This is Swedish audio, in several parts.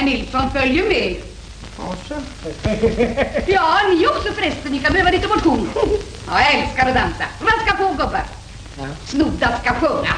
herr Nilsson följer med. Ja, ni också förresten. Ni kan behöva lite motion. Ja, jag älskar att dansa. Vad ska på, gubbar? Snodda ska sjunga.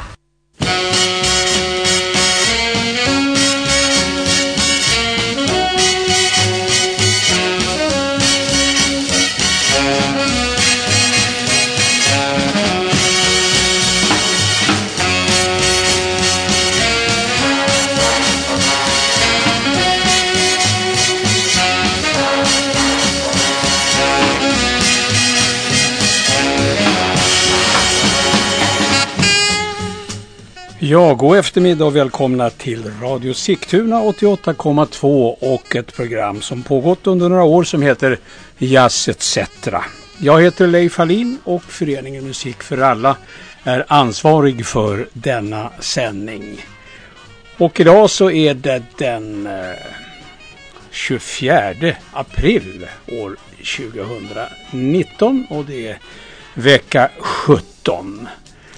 Ja, god eftermiddag och välkomna till Radio Sigtuna 88,2 och ett program som pågått under några år som heter Jazz etc. Jag heter Leif Hallin och föreningen Musik för alla är ansvarig för denna sändning. Och idag så är det den 24 april år 2019 och det är vecka 17.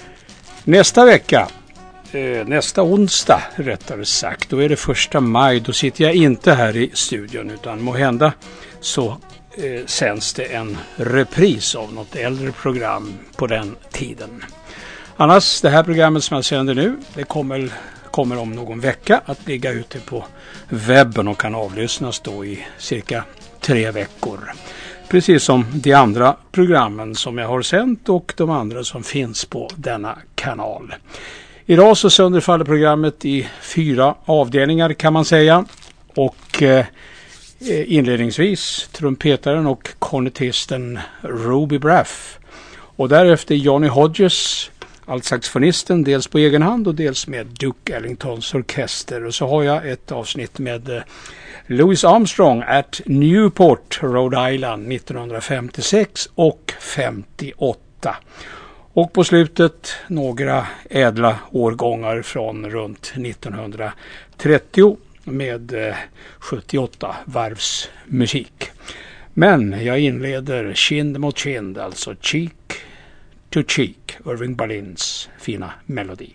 Nästa onsdag rättare sagt, då är det 1 maj, då sitter jag inte här i studion utan måhända så sänds det en repris av något äldre program på den tiden. Annars, det här programmet som jag sänder nu, det kommer om någon vecka att ligga ute på webben och kan avlyssnas då i cirka 3 veckor. Precis som de andra programmen som jag har sänt och de andra som finns på denna kanal. Idag så sönderfaller programmet i 4 avdelningar kan man säga. Och inledningsvis trumpetaren och kornetisten Ruby Braff. Och därefter Johnny Hodges, altsaxofonisten, dels på egen hand och dels med Duke Ellingtons orkester. Och så har jag ett avsnitt med Louis Armstrong at Newport, Rhode Island 1956 och 58. Och på slutet några ädla årgångar från runt 1930 med 78 varvs musik. Men jag inleder kind mot kind, alltså cheek to cheek, Irving Berlins fina melodi.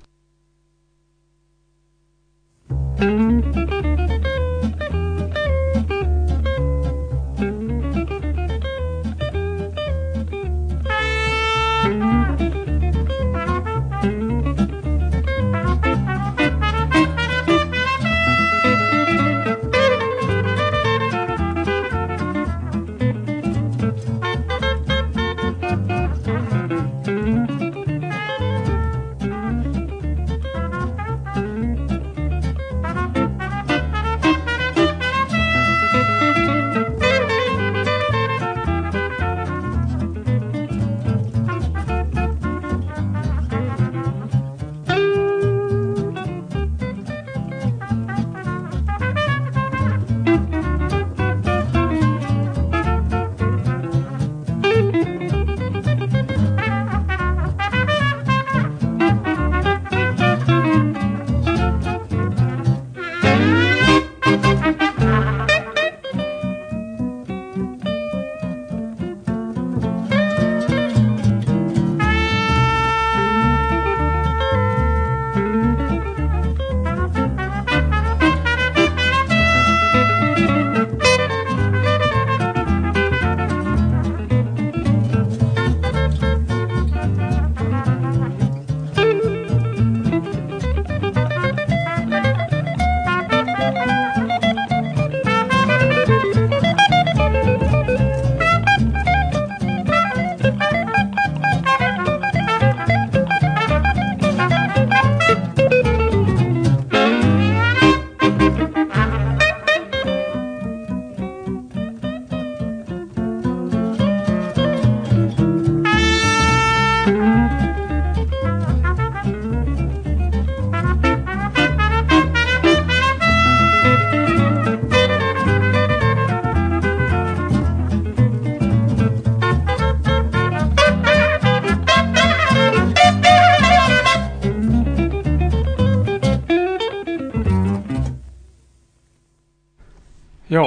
Ja,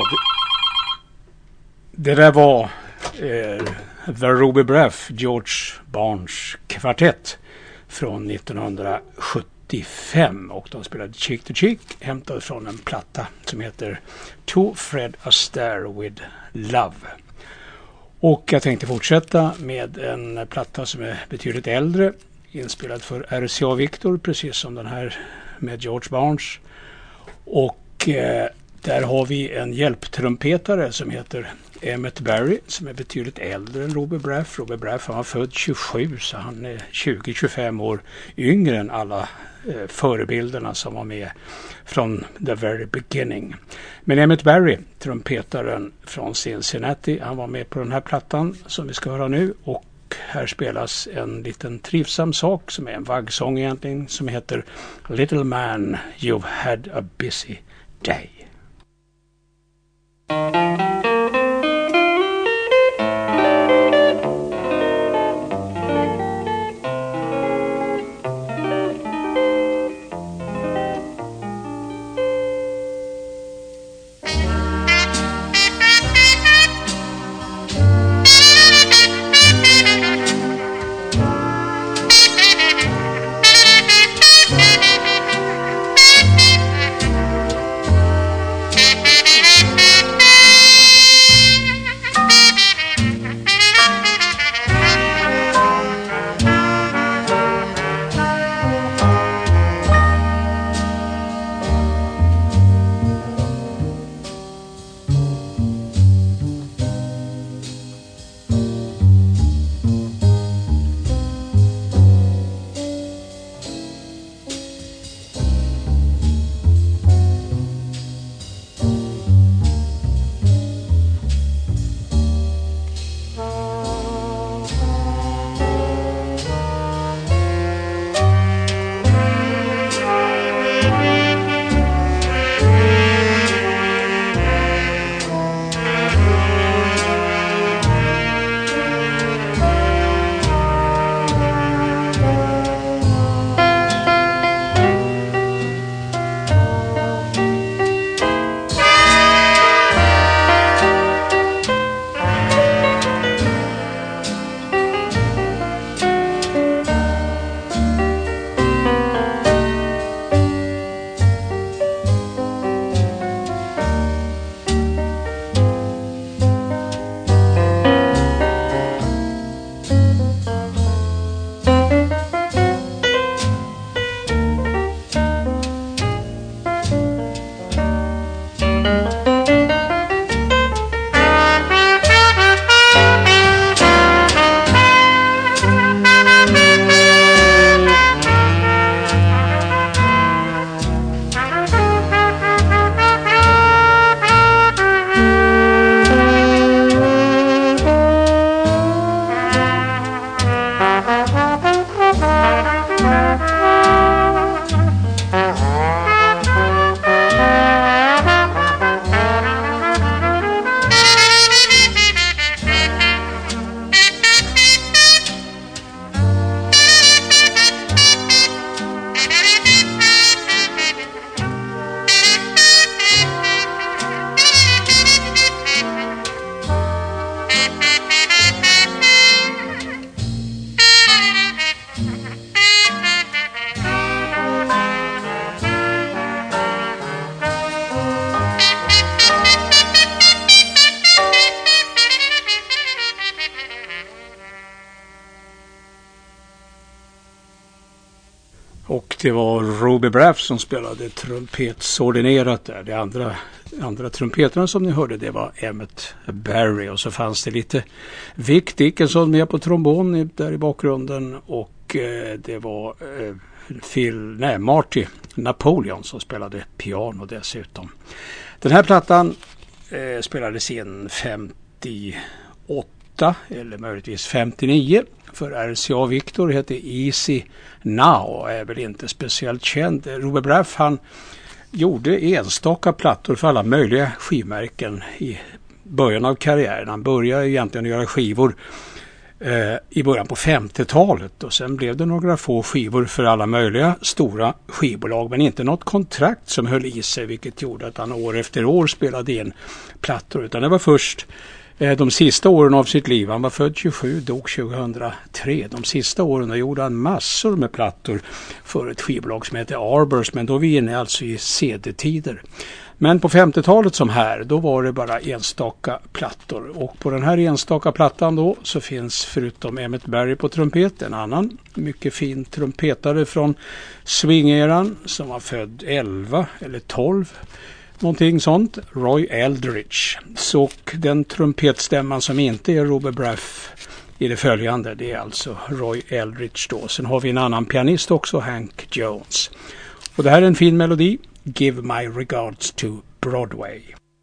det där var The Ruby Braff, George Barnes kvartett från 1970. 1985 och de spelade Cheek to Cheek, hämtad från en platta som heter To Fred Astaire with Love. Och jag tänkte fortsätta med en platta som är betydligt äldre, inspelad för RCA Victor, precis som den här med George Barnes. Och där har vi en hjälptrumpetare som heter Emmett Berry, som är betydligt äldre än Robbie Braff. Robbie Braff, han var född 27, så han är 20-25 år yngre än alla förebilderna som var med från the very beginning. Men Emmett Berry, trumpetaren från Cincinnati, han var med på den här plattan som vi ska höra nu, och här spelas en liten trivsam sak som är en vaggsång egentligen, som heter Little Man, You've Had a Busy Day. Och det var Robbie Braff som spelade trumpetsordinerat där. De andra trumpeterna som ni hörde, det var Emmett Berry. Och så fanns det lite Vic Dickinson med på trombon där i bakgrunden. Och det var Marty Napoleon som spelade piano dessutom. Den här plattan spelades in 58 eller möjligtvis 59 för RCA Victor, heter Easy Now, är väl inte speciellt känd. Robbie Braff, han gjorde enstaka plattor för alla möjliga skivmärken i början av karriären. Han började egentligen göra skivor i början på 50-talet och sen blev det några få skivor för alla möjliga stora skivbolag, men inte något kontrakt som höll i sig, vilket gjorde att han år efter år spelade in plattor, utan det var först De sista åren av sitt liv, han var född 27, dog 2003. De sista åren då gjorde han massor med plattor för ett skivbolag som heter Arbors, men då är vi inne alltså i CD-tider. Men på 50-talet som här, då var det bara enstaka plattor. Och på den här enstaka plattan då så finns förutom Emmett Berry på trumpet en annan mycket fin trumpetare från swingeran som var född 11 eller 12. Någonting sånt, Roy Eldridge. Så den trumpetstämman som inte är Robert Braff i det följande, det är alltså Roy Eldridge då. Sen har vi en annan pianist också, Hank Jones. Och det här är en fin melodi, Give My Regards to Broadway.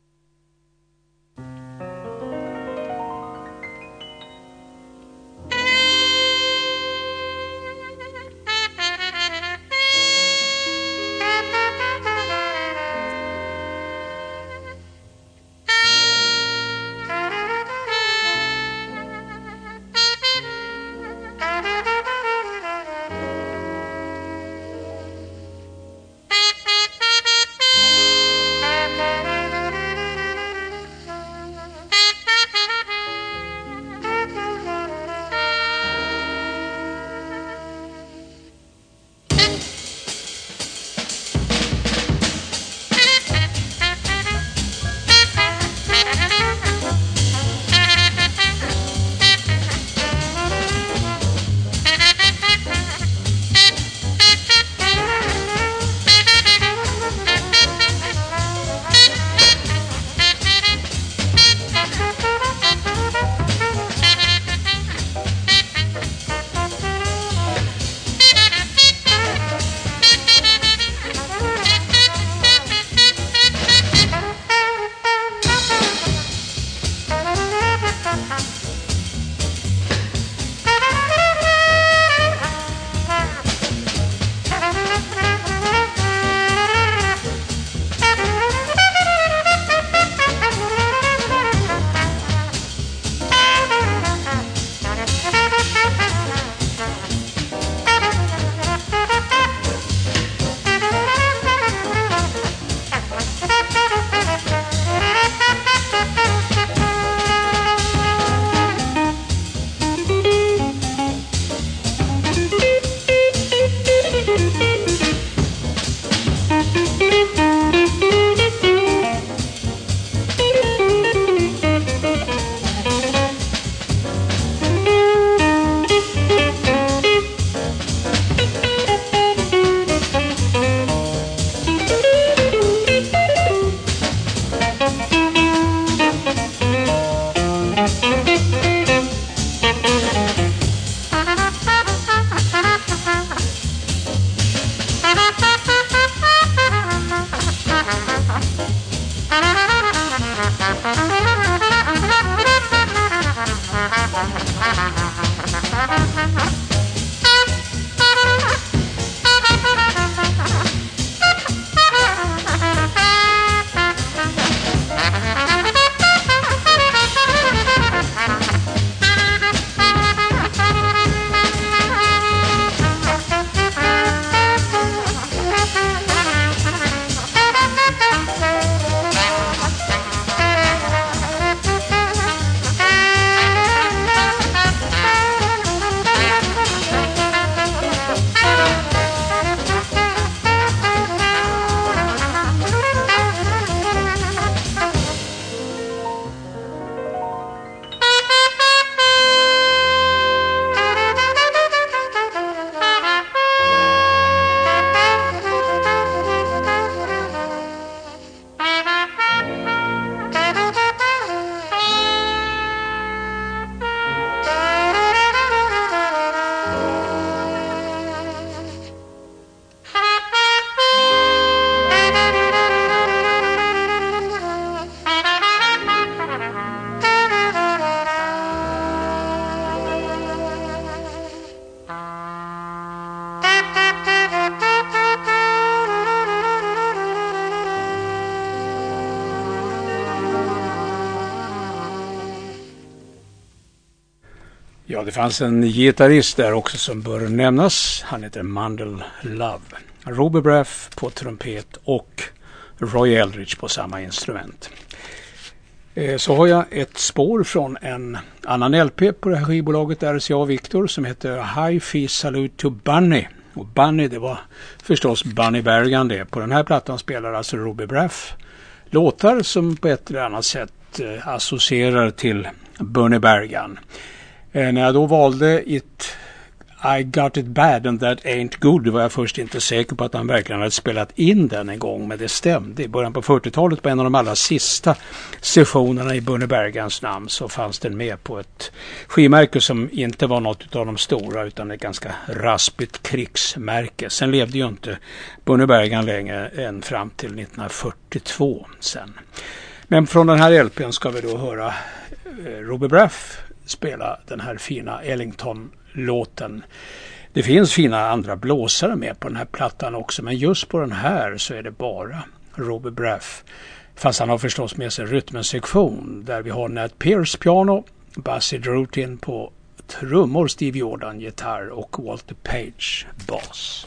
Ja, det fanns en gitarrist där också som bör nämnas. Han heter Mandel Love. Robert Braff på trumpet och Roy Eldridge på samma instrument. Så har jag ett spår från en annan LP på det här skivbolaget RCA Victor som heter Hi-Fi Salute to Bunny. Och Bunny, det var förstås Bunny Bergan det. På den här plattan spelar alltså Ruby Braff låtar som på ett eller annat sätt associerar till Bunny Bergan. När jag då valde I Got It Bad and That Ain't Good var jag först inte säker på att han verkligen hade spelat in den en gång, men det stämde. I början på 40-talet på en av de allra sista sessionerna i Bunny Bergans namn så fanns den med på ett skivmärke som inte var något av de stora utan ett ganska raspigt krigsmärke. Sen levde ju inte Bunny Bergan längre än fram till 1942 sen. Men från den här LP:n ska vi då höra Ruby Braff spela den här fina Ellington-låten. Det finns fina andra blåsare med på den här plattan också, men just på den här så är det bara Ruby Braff. Fast han har förstås med sig rytmensektion där vi har Nat Pierce piano, Bassy Drutin på trummor, Steve Jordan gitarr och Walter Page bas.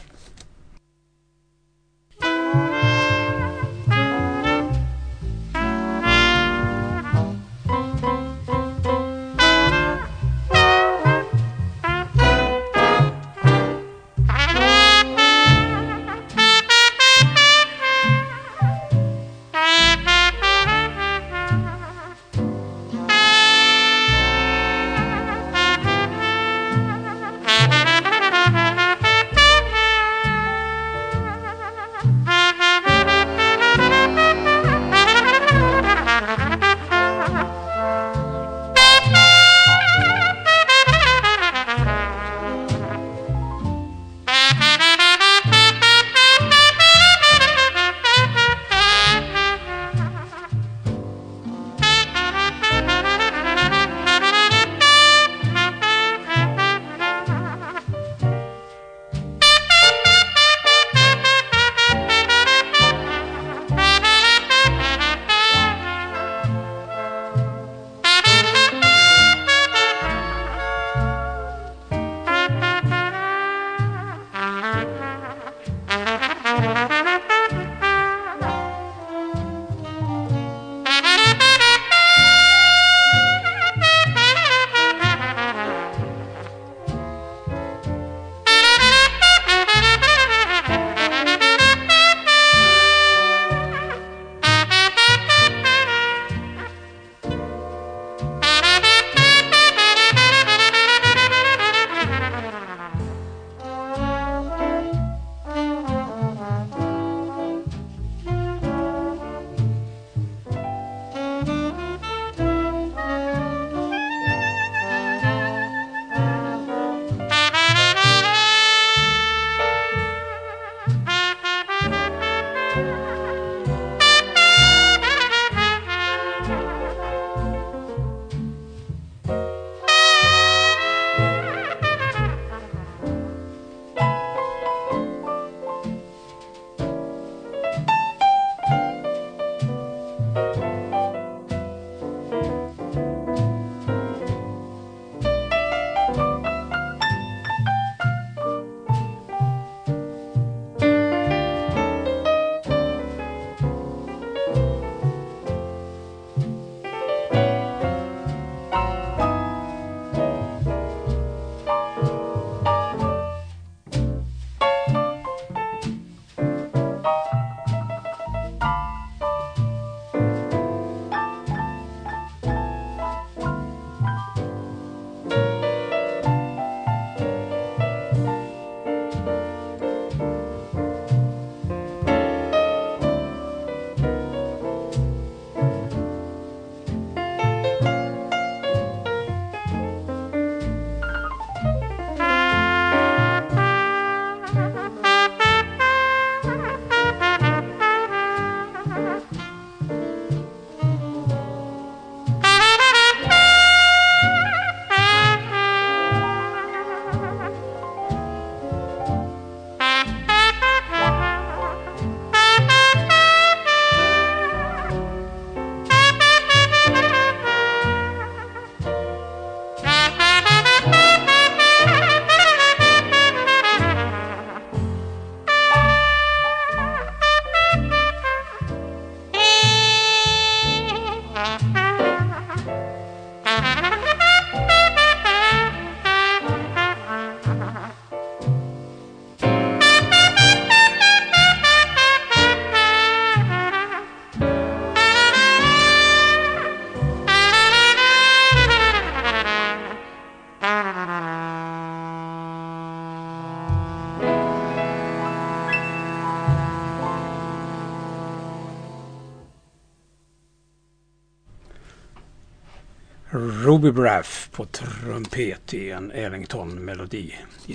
Ruby Braff på trumpet i en Ellington-melodi.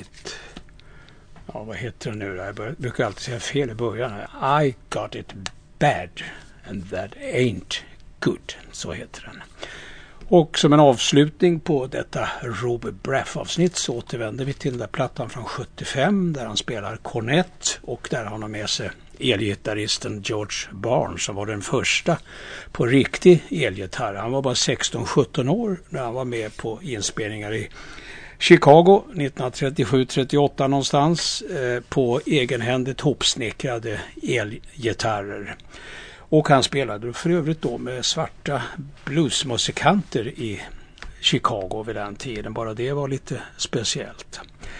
Ja, vad heter den nu? Jag brukar alltid säga fel i början. I got it bad and that ain't good. Så heter den. Och som en avslutning på detta Ruby Braff-avsnitt så återvänder vi till den där plattan från 75 där han spelar kornett och där han har med sig elgitarristen George Barnes som var den första på riktig elgitarr. Han var bara 16-17 år när han var med på inspelningar i Chicago 1937-38 någonstans på egenhändigt hopsnickrade elgitarrer. Och han spelade för övrigt då med svarta bluesmusikanter i Chicago vid den tiden. Bara det var lite speciellt.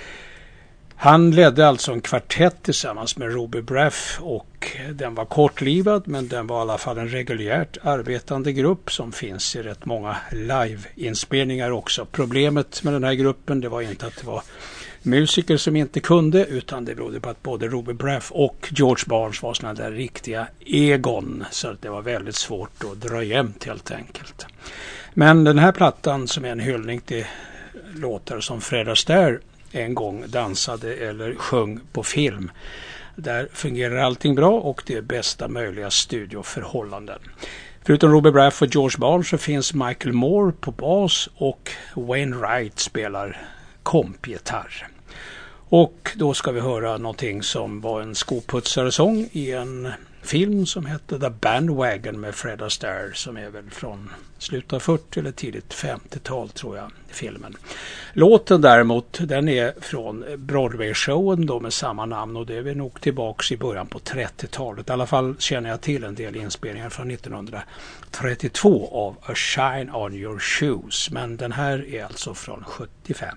Han ledde alltså en kvartett tillsammans med Ruby Braff och den var kortlivad men den var i alla fall en reguljärt arbetande grupp som finns i rätt många live-inspelningar också. Problemet med den här gruppen det var inte att det var musiker som inte kunde utan det berodde på att både Ruby Braff och George Barnes var såna där riktiga egon så att det var väldigt svårt att dra jämnt helt enkelt. Men den här plattan som är en hyllning till låtar som Fred Astaire en gång dansade eller sjöng på film. Där fungerar allting bra och det är bästa möjliga studioförhållanden. Förutom Ruby Braff och George Barnes så finns Michael Moore på bas och Wayne Wright spelar kompgitarr. Och då ska vi höra någonting som var en skoputsare-sång i en film som hette The Bandwagon med Fred Astaire som är väl från slutet av 40 eller tidigt 50-tal tror jag filmen. Låten däremot den är från Broadway-showen då med samma namn och det är vi nog tillbaks i början på 30-talet. I alla fall känner jag till en del inspelningar från 1932 av A Shine on Your Shoes men den här är alltså från 75.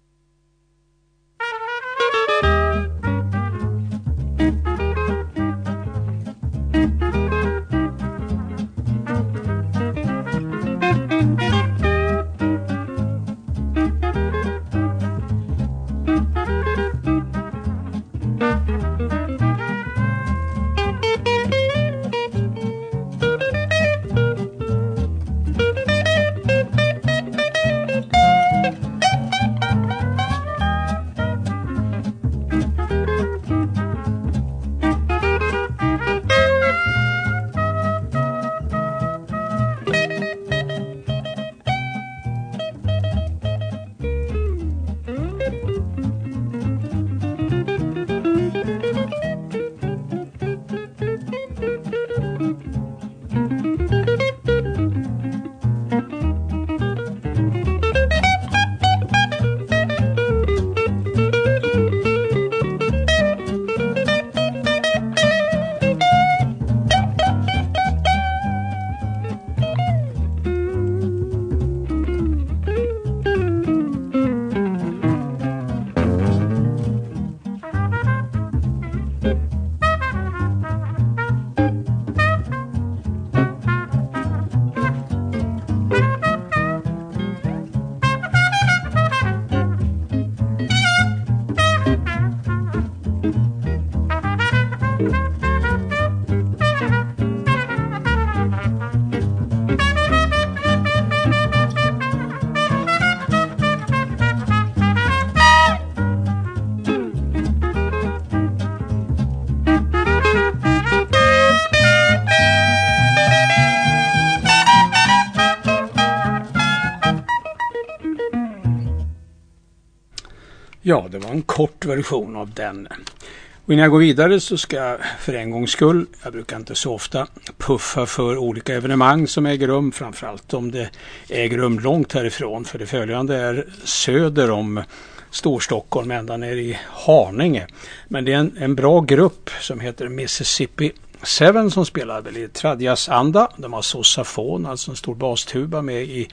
Ja, det var en kort version av den. Och innan jag går vidare så ska jag för en gångs skull, jag brukar inte så ofta, puffa för olika evenemang som äger rum, framförallt om det äger rum långt härifrån. För det följande är söder om Storstockholm, ända ner i Haninge. Men det är en bra grupp som heter Mississippi 7 som spelar väl i Tradjas anda. De har sossafon, alltså en stor bastuba med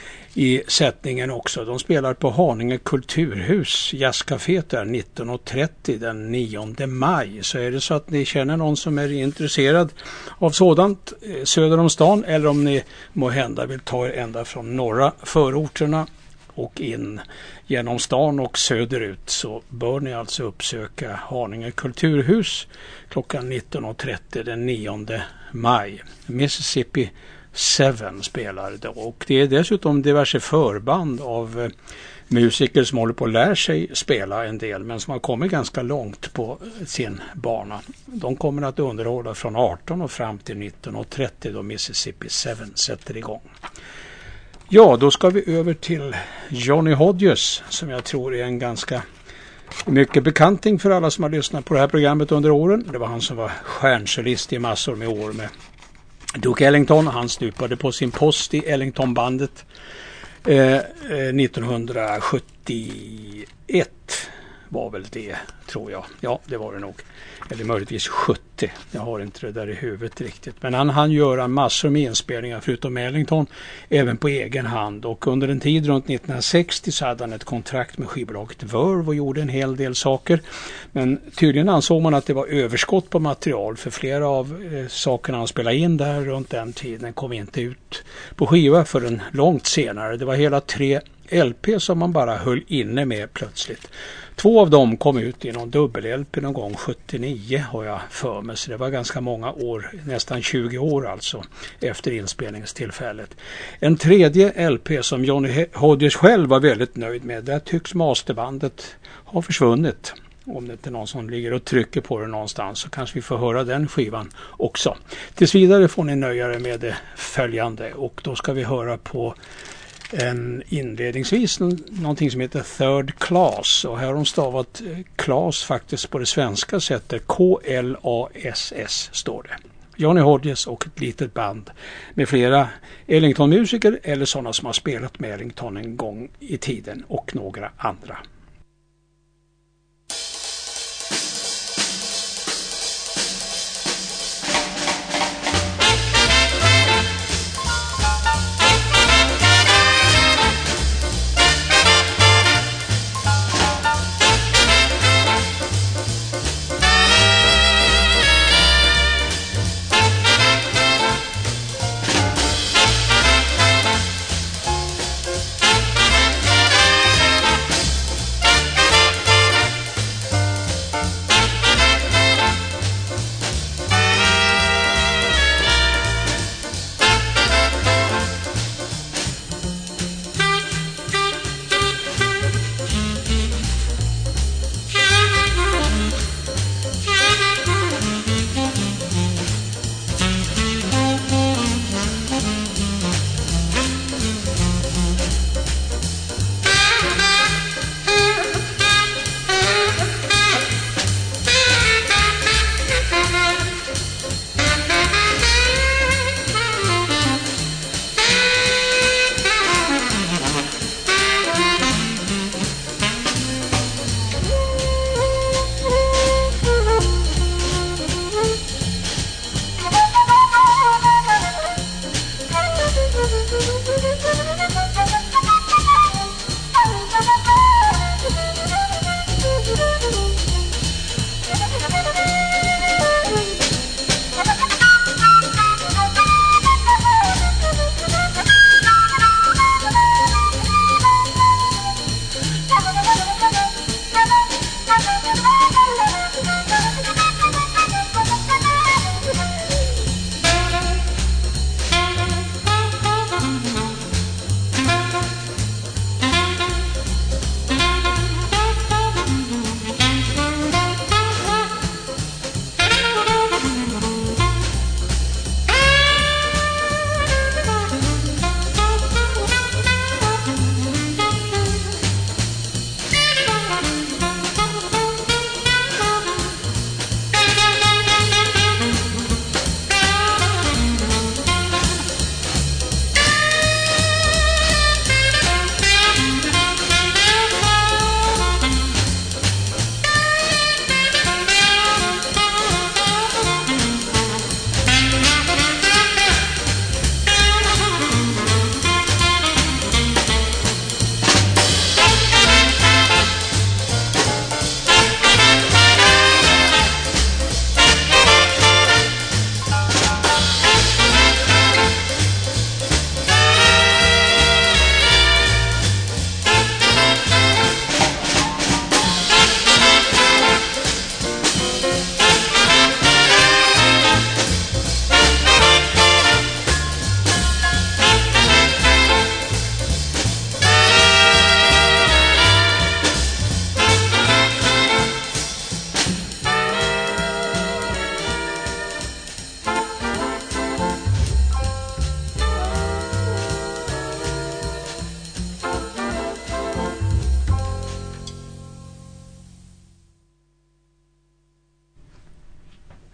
i sättningen också. De spelar på Haninge kulturhus, jazzcaféet där 19.30 den 9 maj. Så är det så att ni känner någon som är intresserad av sådant söder om stan, eller om ni må hända vill ta er ända från norra förorterna och in genom stan och söderut, så bör ni alltså uppsöka Haninge kulturhus klockan 19.30 den 9 maj. Mississippi Seven spelar då. Och det är dessutom diverse förband av musiker som håller på att lära sig spela en del men som har kommit ganska långt på sin bana. De kommer att underhålla från 18 och fram till 1930 då Mississippi Seven sätter igång. Ja, då ska vi över till Johnny Hodges som jag tror är en ganska mycket bekanting för alla som har lyssnat på det här programmet under åren. Det var han som var stjärnsolist i massor med år med Duke Ellington. Han stupade på sin post i Ellington-bandet 1971 var väl det, tror jag. Ja, det var det nog. Eller möjligtvis 70. Jag har inte det där i huvudet riktigt. Men han gör massor med inspelningar förutom Ellington även på egen hand. Och under en tid runt 1960 så hade han ett kontrakt med skivbolaget Verve och gjorde en hel del saker. Men tydligen ansåg man att det var överskott på material för flera av sakerna han spelade in där runt den tiden kom inte ut på skiva förrän långt senare. Det var hela 3 LP som man bara höll inne med plötsligt. 2 av dem kom ut i någon dubbel-LP någon gång 79 har jag för mig. Så det var ganska många år, nästan 20 år alltså, efter inspelningstillfället. En tredje LP som Johnny Hodges själv var väldigt nöjd med. Där tycks masterbandet ha försvunnit. Om det inte är någon som ligger och trycker på det någonstans så kanske vi får höra den skivan också. Tills vidare får ni nöja er med det följande och då ska vi höra på inledningsvis någonting som heter Third Class och här har de stavat Class faktiskt på det svenska sättet KLASS står det. Johnny Hodges och ett litet band med flera Ellington-musiker eller sådana som har spelat med Ellington en gång i tiden och några andra.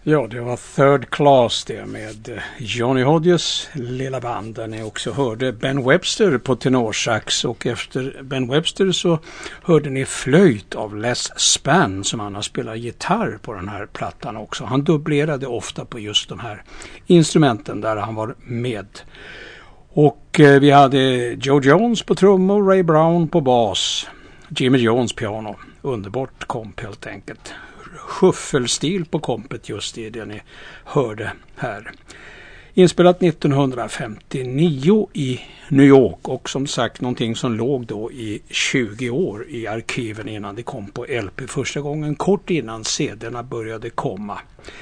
Ja, det var Third Class det med Johnny Hodges lilla band där ni också hörde Ben Webster på tenorsax, och efter Ben Webster så hörde ni flöjt av Les Spann som han har spelat gitarr på den här plattan också. Han dubblerade ofta på just de här instrumenten där han var med. Och vi hade Joe Jones på trummor, Ray Brown på bas, Jimmy Jones piano. Underbart komp helt enkelt. Shuffelstil på kompet, just det ni hörde här. Inspelat 1959 i New York, och som sagt någonting som låg då i 20 år i arkiven innan det kom på LP första gången, kort innan CD:na började komma.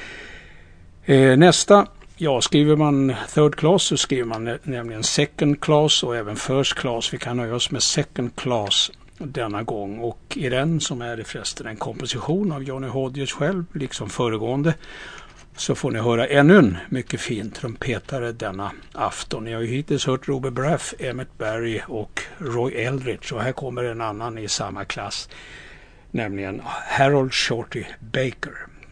Nästa, ja, skriver man third class så skriver man nämligen second class och även first class. Vi kan nöja oss med second class denna gång, och i den, som är det förresten en komposition av Johnny Hodges själv liksom föregående, så får ni höra ännu en mycket fin trumpetare denna afton. Ni har ju hittills hört Ruby Braff, Emmett Barry och Roy Eldridge, och här kommer en annan i samma klass, nämligen Harold Shorty Baker.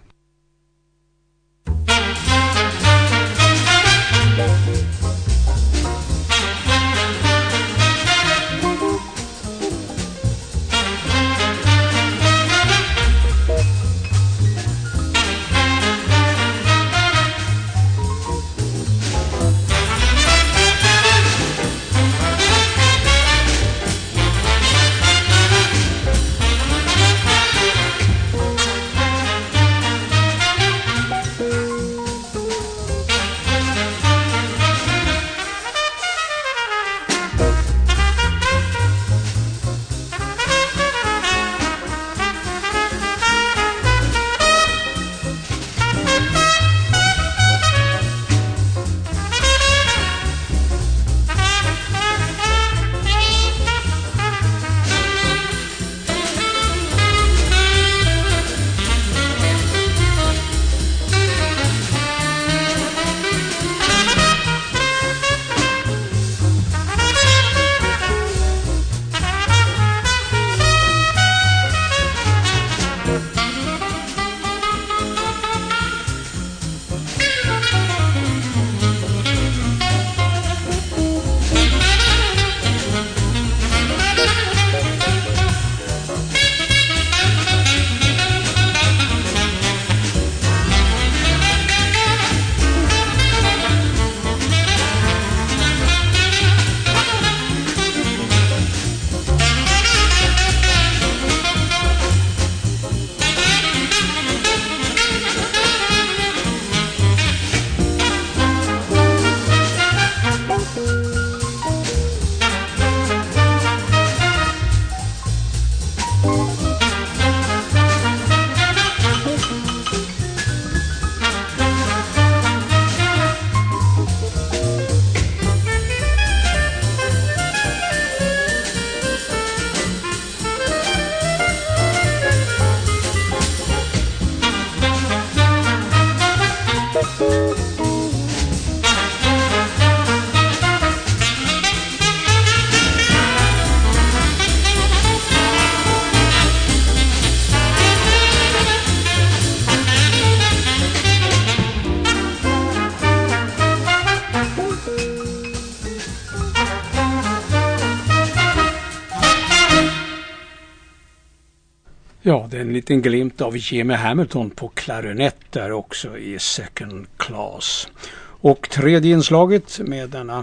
Ja, det är en liten glimt av Jimmy Hamilton på klarinett där också i second class. Och tredje inslaget med denna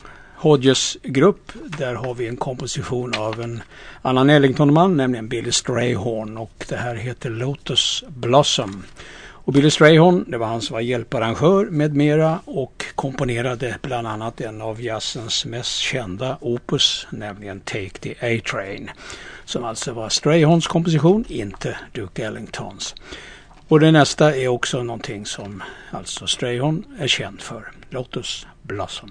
Hodges-grupp, där har vi en komposition av en annan Ellington-man, nämligen Billy Strayhorn, och det här heter Lotus Blossom. Och Billy Strayhorn, det var han som var hjälparrangör med mera och komponerade bland annat en av jazzens mest kända opus, nämligen Take the A-Train, som alltså var Strayhorns komposition, inte Duke Ellingtons. Och det nästa är också någonting som alltså Strayhorn är känd för, Lotus Blossom.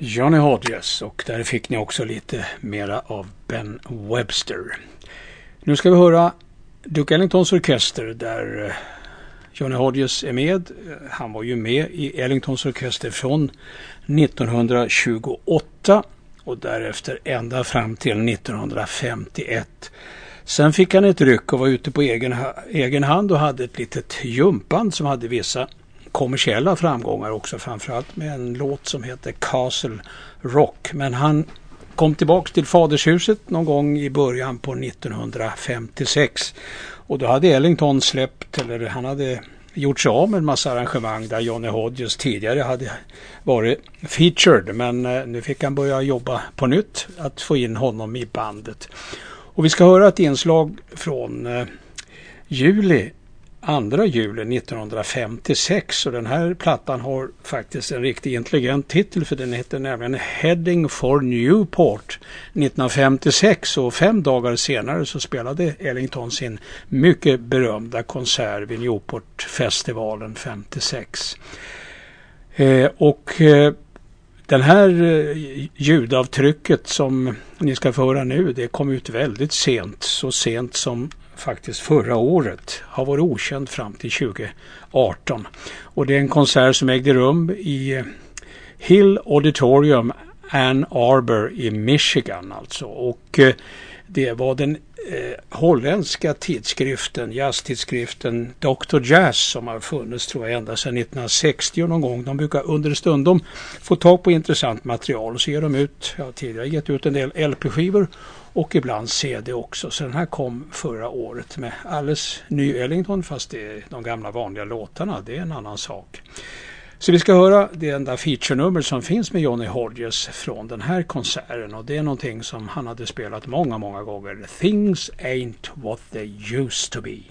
Johnny Hodges, och där fick ni också lite mera av Ben Webster. Nu ska vi höra Duke Ellingtons orkester där Johnny Hodges är med. Han var ju med i Ellingtons orkester från 1928 och därefter ända fram till 1951. Sen fick han ett ryck och var ute på egen hand och hade ett litet jumpband som hade vissa kommersiella framgångar också, framförallt med en låt som heter Castle Rock. Men han kom tillbaka till fadershuset någon gång i början på 1956 och då hade Ellington han hade gjort sig av med en massa arrangemang där Johnny Hodges tidigare hade varit featured, men nu fick han börja jobba på nytt att få in honom i bandet. Och vi ska höra ett inslag från 2 juli 1956, och den här plattan har faktiskt en riktigt intelligent titel, för den heter nämligen Heading for Newport 1956, och 5 dagar senare så spelade Ellington sin mycket berömda konsert vid Newport-festivalen 56. Den här ljudavtrycket som ni ska få höra nu, det kom ut väldigt sent, så sent som faktiskt förra året, har varit okänd fram till 2018. Och det är en konsert som ägde rum i Hill Auditorium, Ann Arbor i Michigan alltså. Och det var den holländska jazztidskriften Dr. Jazz som har funnits, tror jag, ända sedan 1960 någon gång. De brukar understundom få tag på intressant material och så ger de ut, tidigare gett ut en del LP-skivor och ibland CD också. Så den här kom förra året med alldeles ny Ellington, fast det är de gamla vanliga låtarna, det är en annan sak. Så vi ska höra det enda feature-nummer som finns med Johnny Hodges från den här konserten, och det är någonting som han hade spelat många, många gånger. Things ain't what they used to be.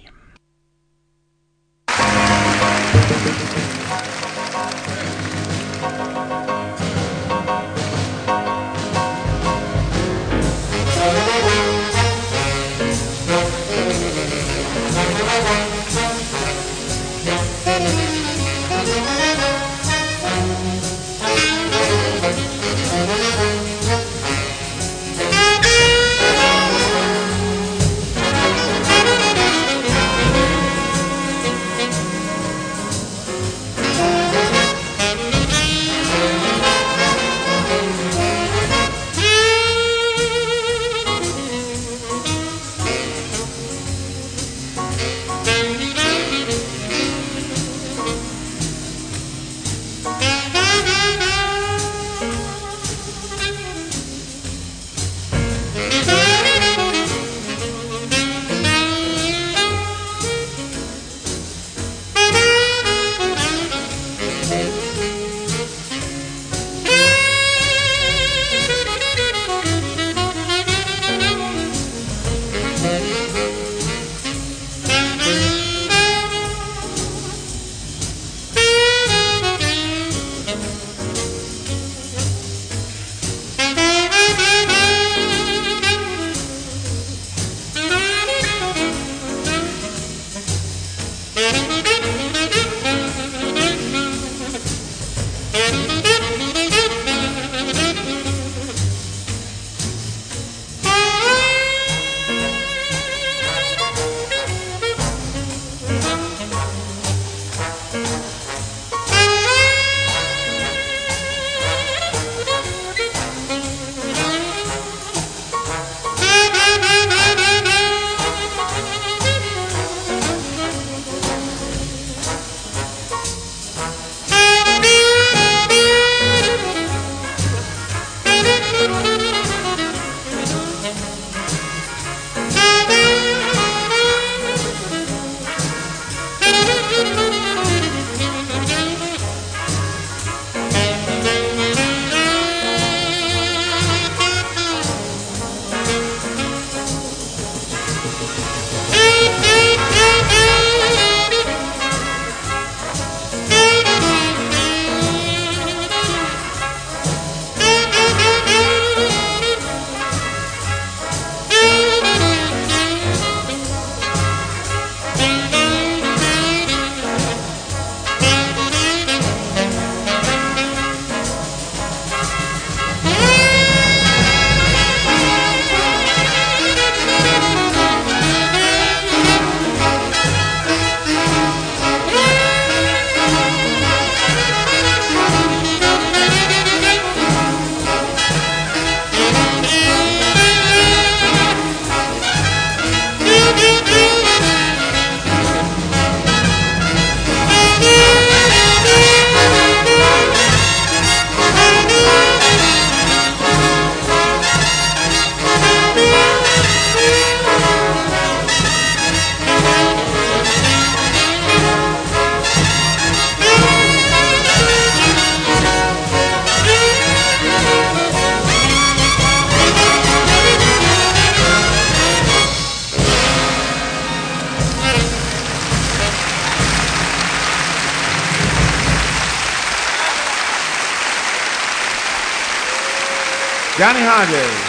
Johnny Hodges.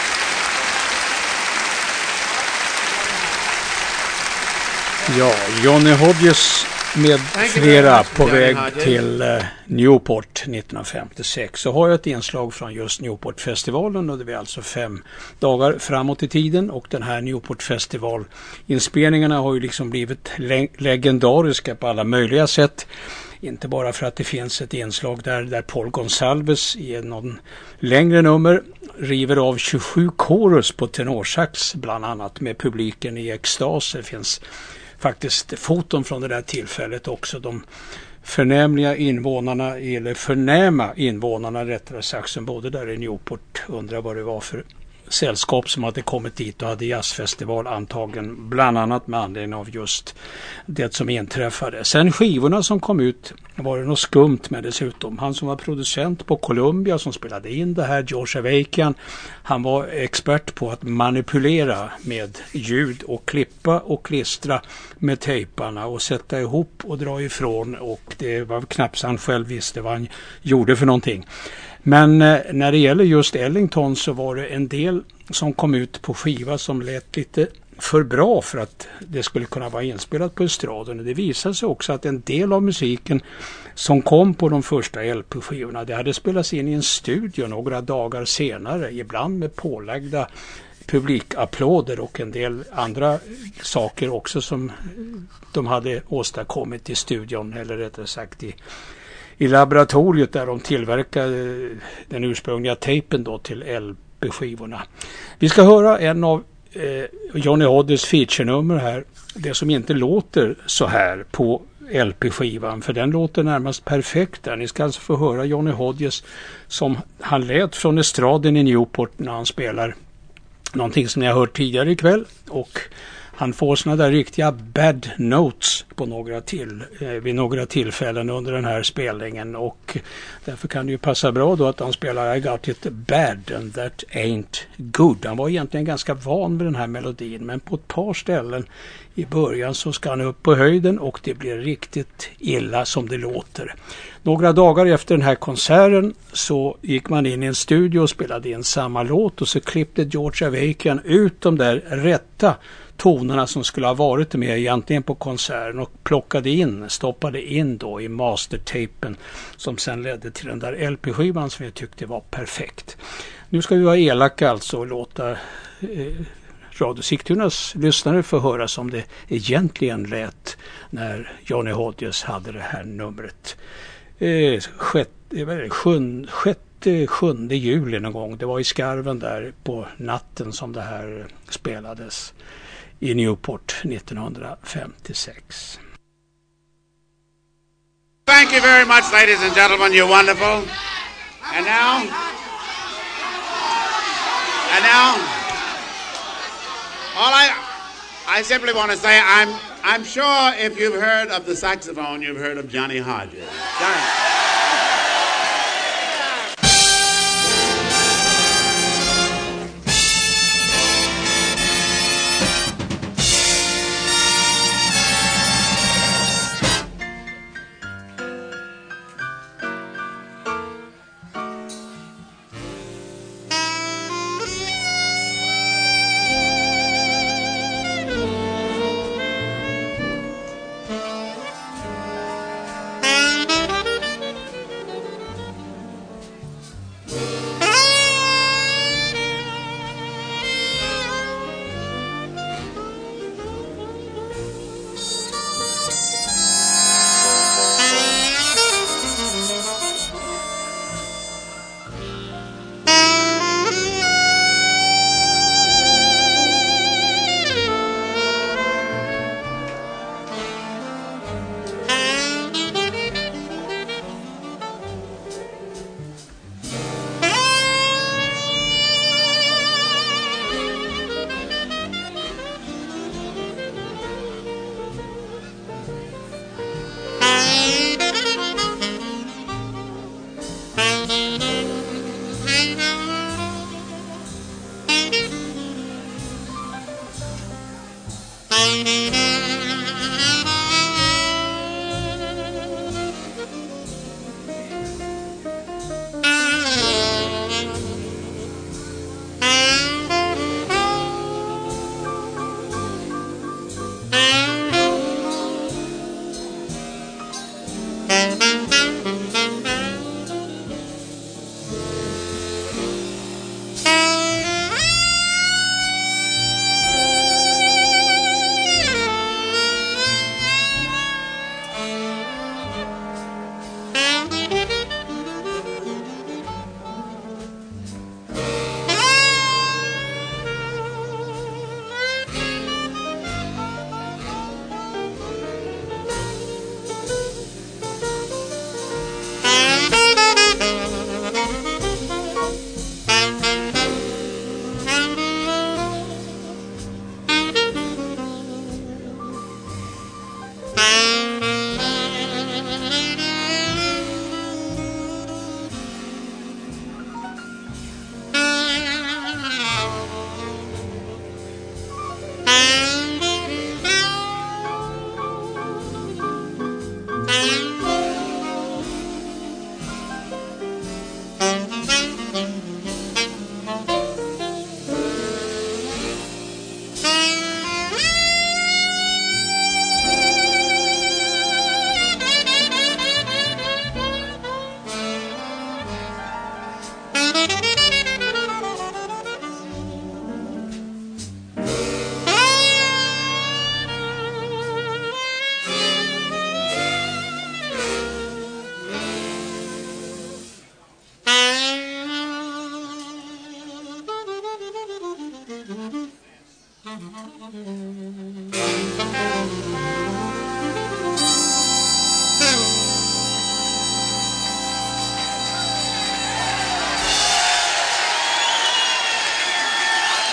Ja, Johnny Hodges med flera på väg till Newport 1956. Så har jag ett inslag från just Newport-festivalen, och det är alltså 5 dagar framåt i tiden, och den här Newport-festival-inspelningarna har ju liksom blivit legendariska på alla möjliga sätt. Inte bara för att det finns ett inslag där Paul Gonsalves i någon längre nummer river av 27 chorus på tenorsax, bland annat med publiken i extas. Det finns faktiskt foton från det där tillfället också. De förnäma invånarna rättare sagt, som bodde där i Newport, undrar vad det var för sällskap som hade kommit dit och hade jazzfestival, antagligen bland annat med anledning av just det som inträffade. Sen skivorna som kom ut var det något skumt med dessutom. Han som var producent på Columbia som spelade in det här, George Avakian, han var expert på att manipulera med ljud och klippa och klistra med tejparna och sätta ihop och dra ifrån, och det var knappt han själv visste vad han gjorde för någonting. Men när det gäller just Ellington så var det en del som kom ut på skiva som lät lite för bra för att det skulle kunna vara inspelat på estraden. Det visade sig också att en del av musiken som kom på de första LP-skivorna, det hade spelats in i en studio några dagar senare, ibland med pålagda publikapplåder och en del andra saker också som de hade åstadkommit i studion, eller rättare sagt i laboratoriet där de tillverkade den ursprungliga tejpen då till LP-skivorna. Vi ska höra en av Johnny Hodges feature-nummer här. Det som inte låter så här på LP-skivan, för den låter närmast perfekt där. Ni ska alltså få höra Johnny Hodges som han lät från estraden i Newport när han spelar någonting som ni har hört tidigare ikväll, och han får såna där riktiga bad notes på vid några tillfällen under den här spelningen, och därför kan det ju passa bra då att han spelar I got it bad and that ain't good. Han var egentligen ganska van med den här melodin, men på ett par ställen i början så ska han upp på höjden och det blir riktigt illa som det låter. Några dagar efter den här konserten så gick man in i en studio och spelade in samma låt, och så klippte George Avakian ut de där rätta tonerna som skulle ha varit med egentligen på konserten och stoppade in då i mastertapen, som sen ledde till den där LP-skivan som jag tyckte var perfekt. Nu ska vi vara elaka alltså och låta Radio Sigtunas lyssnare få höra som det egentligen lät när Johnny Hodges hade det här numret. 7 juli någon gång. Det var i Skarven där på natten som det här spelades i Newport 1956. Thank you very much, ladies and gentlemen. You're wonderful. And now, all I simply want to say, I'm sure if you've heard of the saxophone, you've heard of Johnny Hodges. Johnny.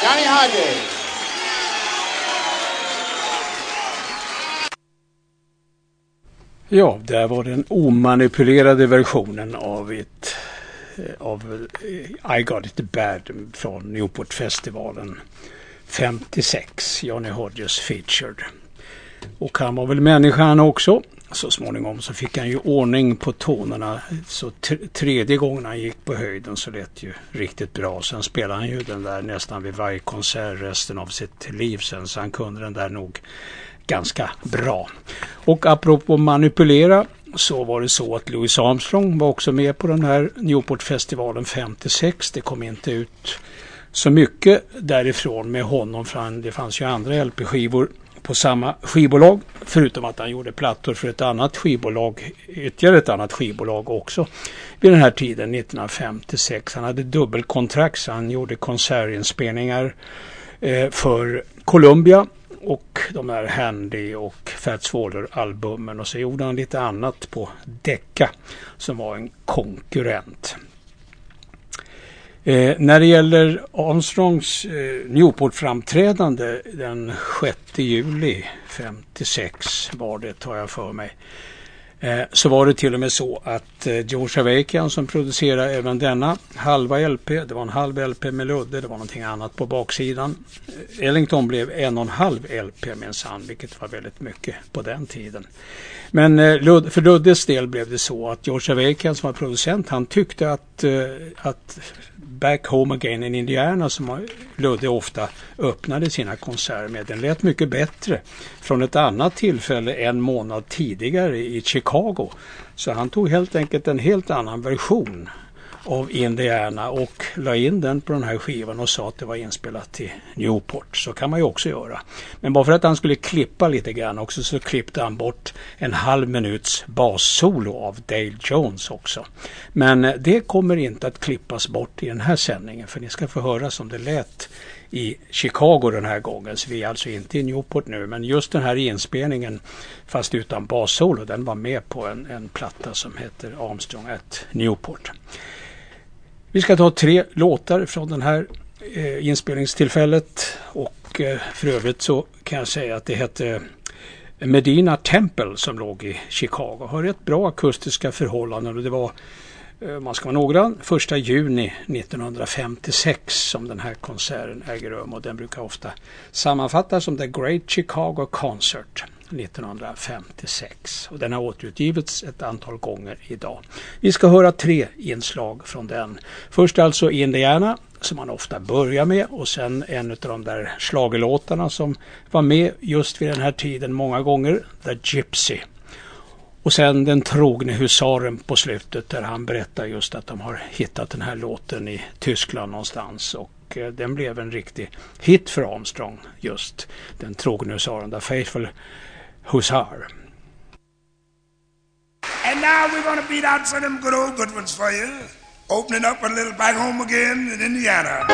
Johnny Hodges. Ja, där var den omanipulerade versionen av I Got It Bad från Newportfestivalen 56, Johnny Hodges featured. Och han var väl människan också. Så småningom så fick han ju ordning på tonerna. Så tredje gången han gick på höjden så lät ju riktigt bra. Sen spelade han ju den där nästan vid varje konsert resten av sitt liv sen. Så han kunde den där nog ganska bra. Och apropå manipulera så var det så att Louis Armstrong var också med på den här Newportfestivalen 56. Det kom inte ut så mycket därifrån med honom. För det fanns ju andra LP-skivor på samma skivbolag, förutom att han gjorde plattor för ett annat skivbolag, ytterligare ett annat skivbolag också vid den här tiden 1956. Han hade dubbelkontrakt så han gjorde konsertinspelningar för Columbia och de här Handy och Fats Waller-albumen, och så gjorde han lite annat på Decca som var en konkurrent. När det gäller Armstrongs Newport-framträdande den 6 juli 56 var det, tar jag för mig, så var det till och med så att George Avakian som producerade även denna halva LP, det var en halv LP med Ludde, det var någonting annat på baksidan. Ellington blev 1,5 LP minsann, vilket var väldigt mycket på den tiden. Men för Luddes del blev det så att George Avakian som var producent, han tyckte att Back Home Again in Indiana som Ludde ofta öppnade sina konserter med, den lät mycket bättre från ett annat tillfälle en månad tidigare i Chicago. Så han tog helt enkelt en helt annan version av Indiana och la in den på den här skivan och sa att det var inspelat i Newport. Så kan man ju också göra. Men bara för att han skulle klippa lite grann också så klippte han bort en halv minuts bassolo av Dale Jones också. Men det kommer inte att klippas bort i den här sändningen, för ni ska få höra som det lät i Chicago den här gången. Så vi är alltså inte i Newport nu, men just den här inspelningen fast utan bassolo, den var med på en platta som heter Armstrong at Newport. Vi ska ta 3 låtar från den här inspelningstillfället, och för övrigt så kan jag säga att det hette Medina Temple som låg i Chicago. Har rätt bra akustiska förhållanden, och det var, man ska vara noggrann, 1 juni 1956 som den här konserten äger rum, och den brukar ofta sammanfattas som The Great Chicago Concert 1956, och den har återutgivits ett antal gånger idag. Vi ska höra 3 inslag från den. Först alltså Indiana som man ofta börjar med, och sen en av de där schlagerlåtarna som var med just vid den här tiden många gånger, The Gypsy. Och sen den trogne husaren på slutet, där han berättar just att de har hittat den här låten i Tyskland någonstans, och den blev en riktig hit för Armstrong, just den trogne husaren, The Faithful Hussar. And now we're going to beat out some of them good old good ones for you, opening up a little Back Home Again in Indiana.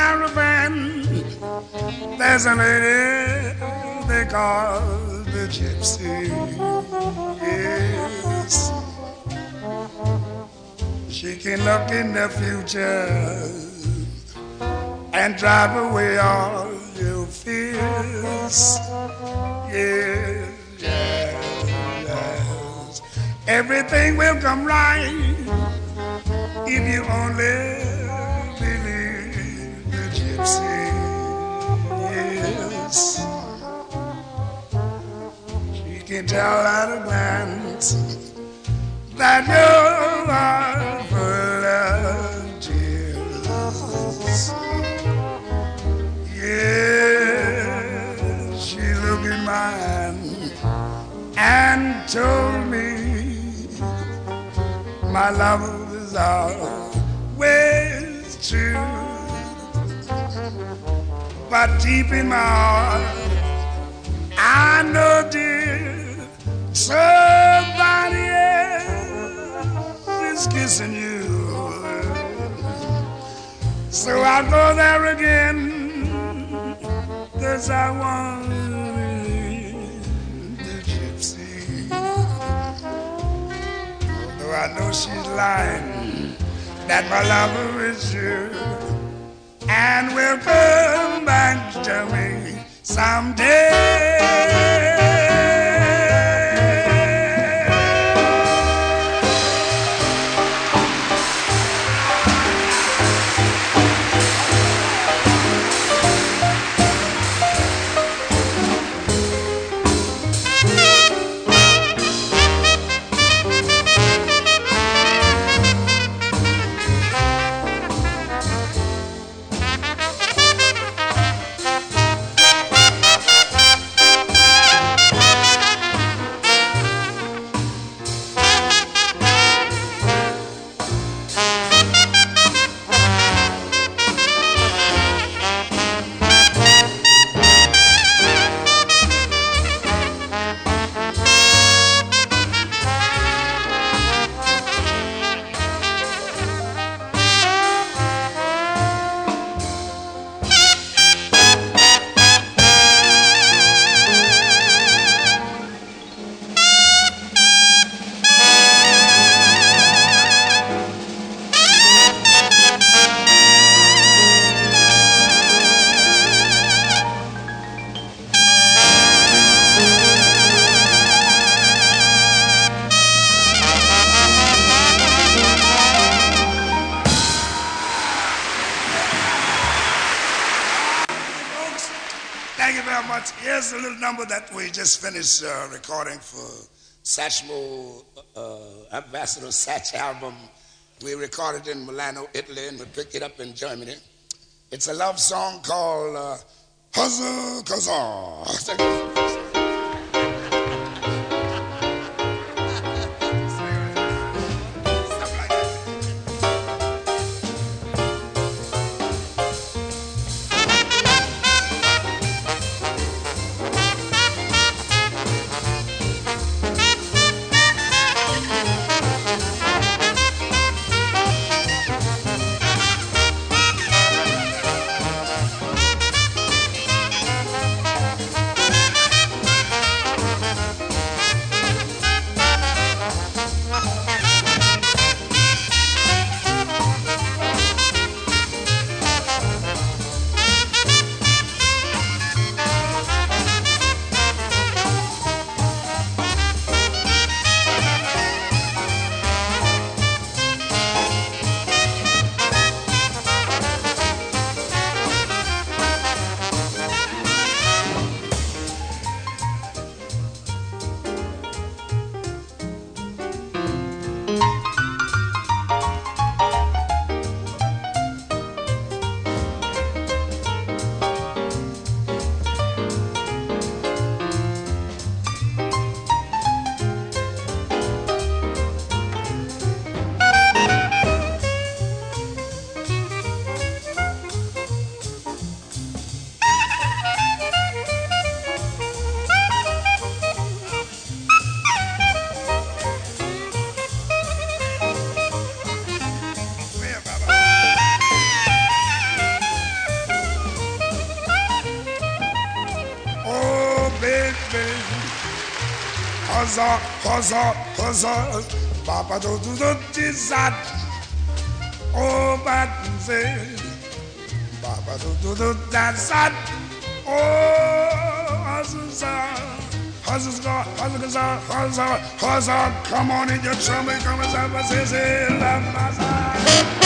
caravan, there's a lady they call the gypsy. Yes, she can look in the future and drive away all your fears. Yes, yes, yes. Everything will come right if you only believe the gypsy. Yes, she can tell at a glance that you are full of tears. Yes, she looked in my hand and told me my love is always true. But deep in my heart, I know, dear, somebody else is kissing you. So I'll go there again, 'cause I want the gypsy. Although I know she's lying, that my lover is true and will come back to me someday. Here's a little number that we just finished recording for Satchmo, Ambassador Satch album. We recorded in Milano, Italy, and we picked it up in Germany. It's a love song called Huzza Kazaa. baby. Huzzah, huzzah, huzzah. Papa do do do dizat. Oh, but say. Papa do do do dizat. Oh, huzzah. Huzzah, huzzah, huzzah, huzzah. Come on in your trumpet, come and say, la massa.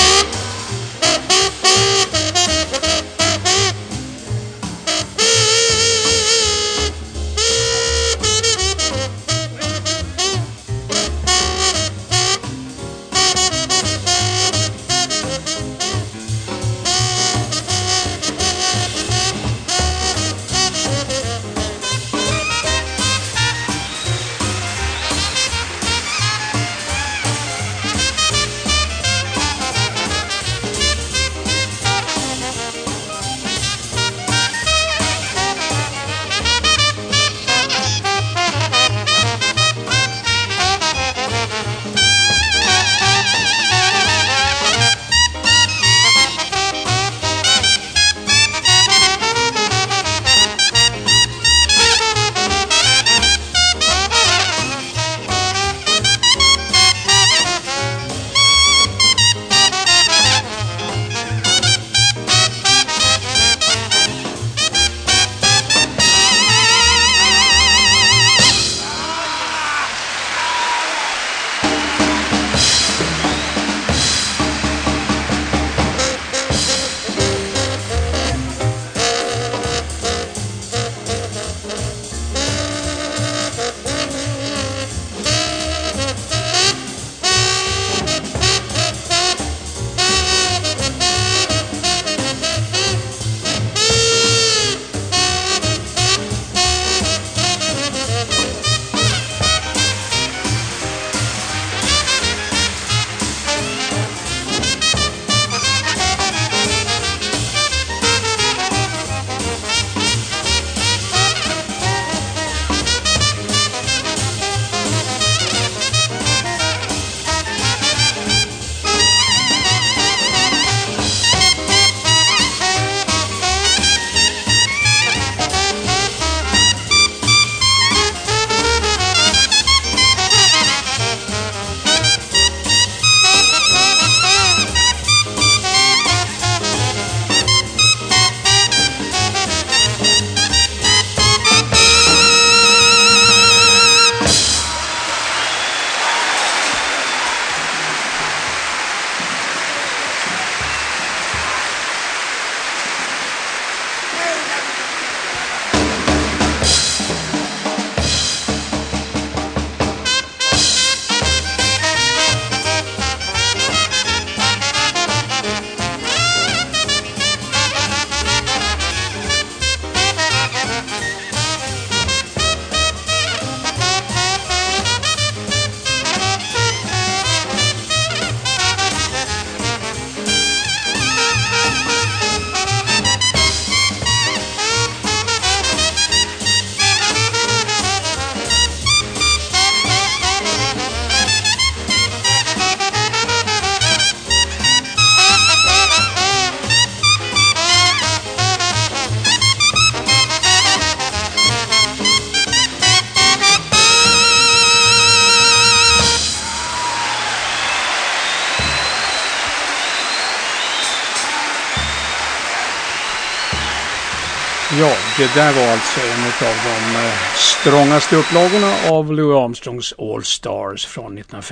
Ja, det där var alltså en av de strångaste upplagorna av Louis Armstrongs All Stars från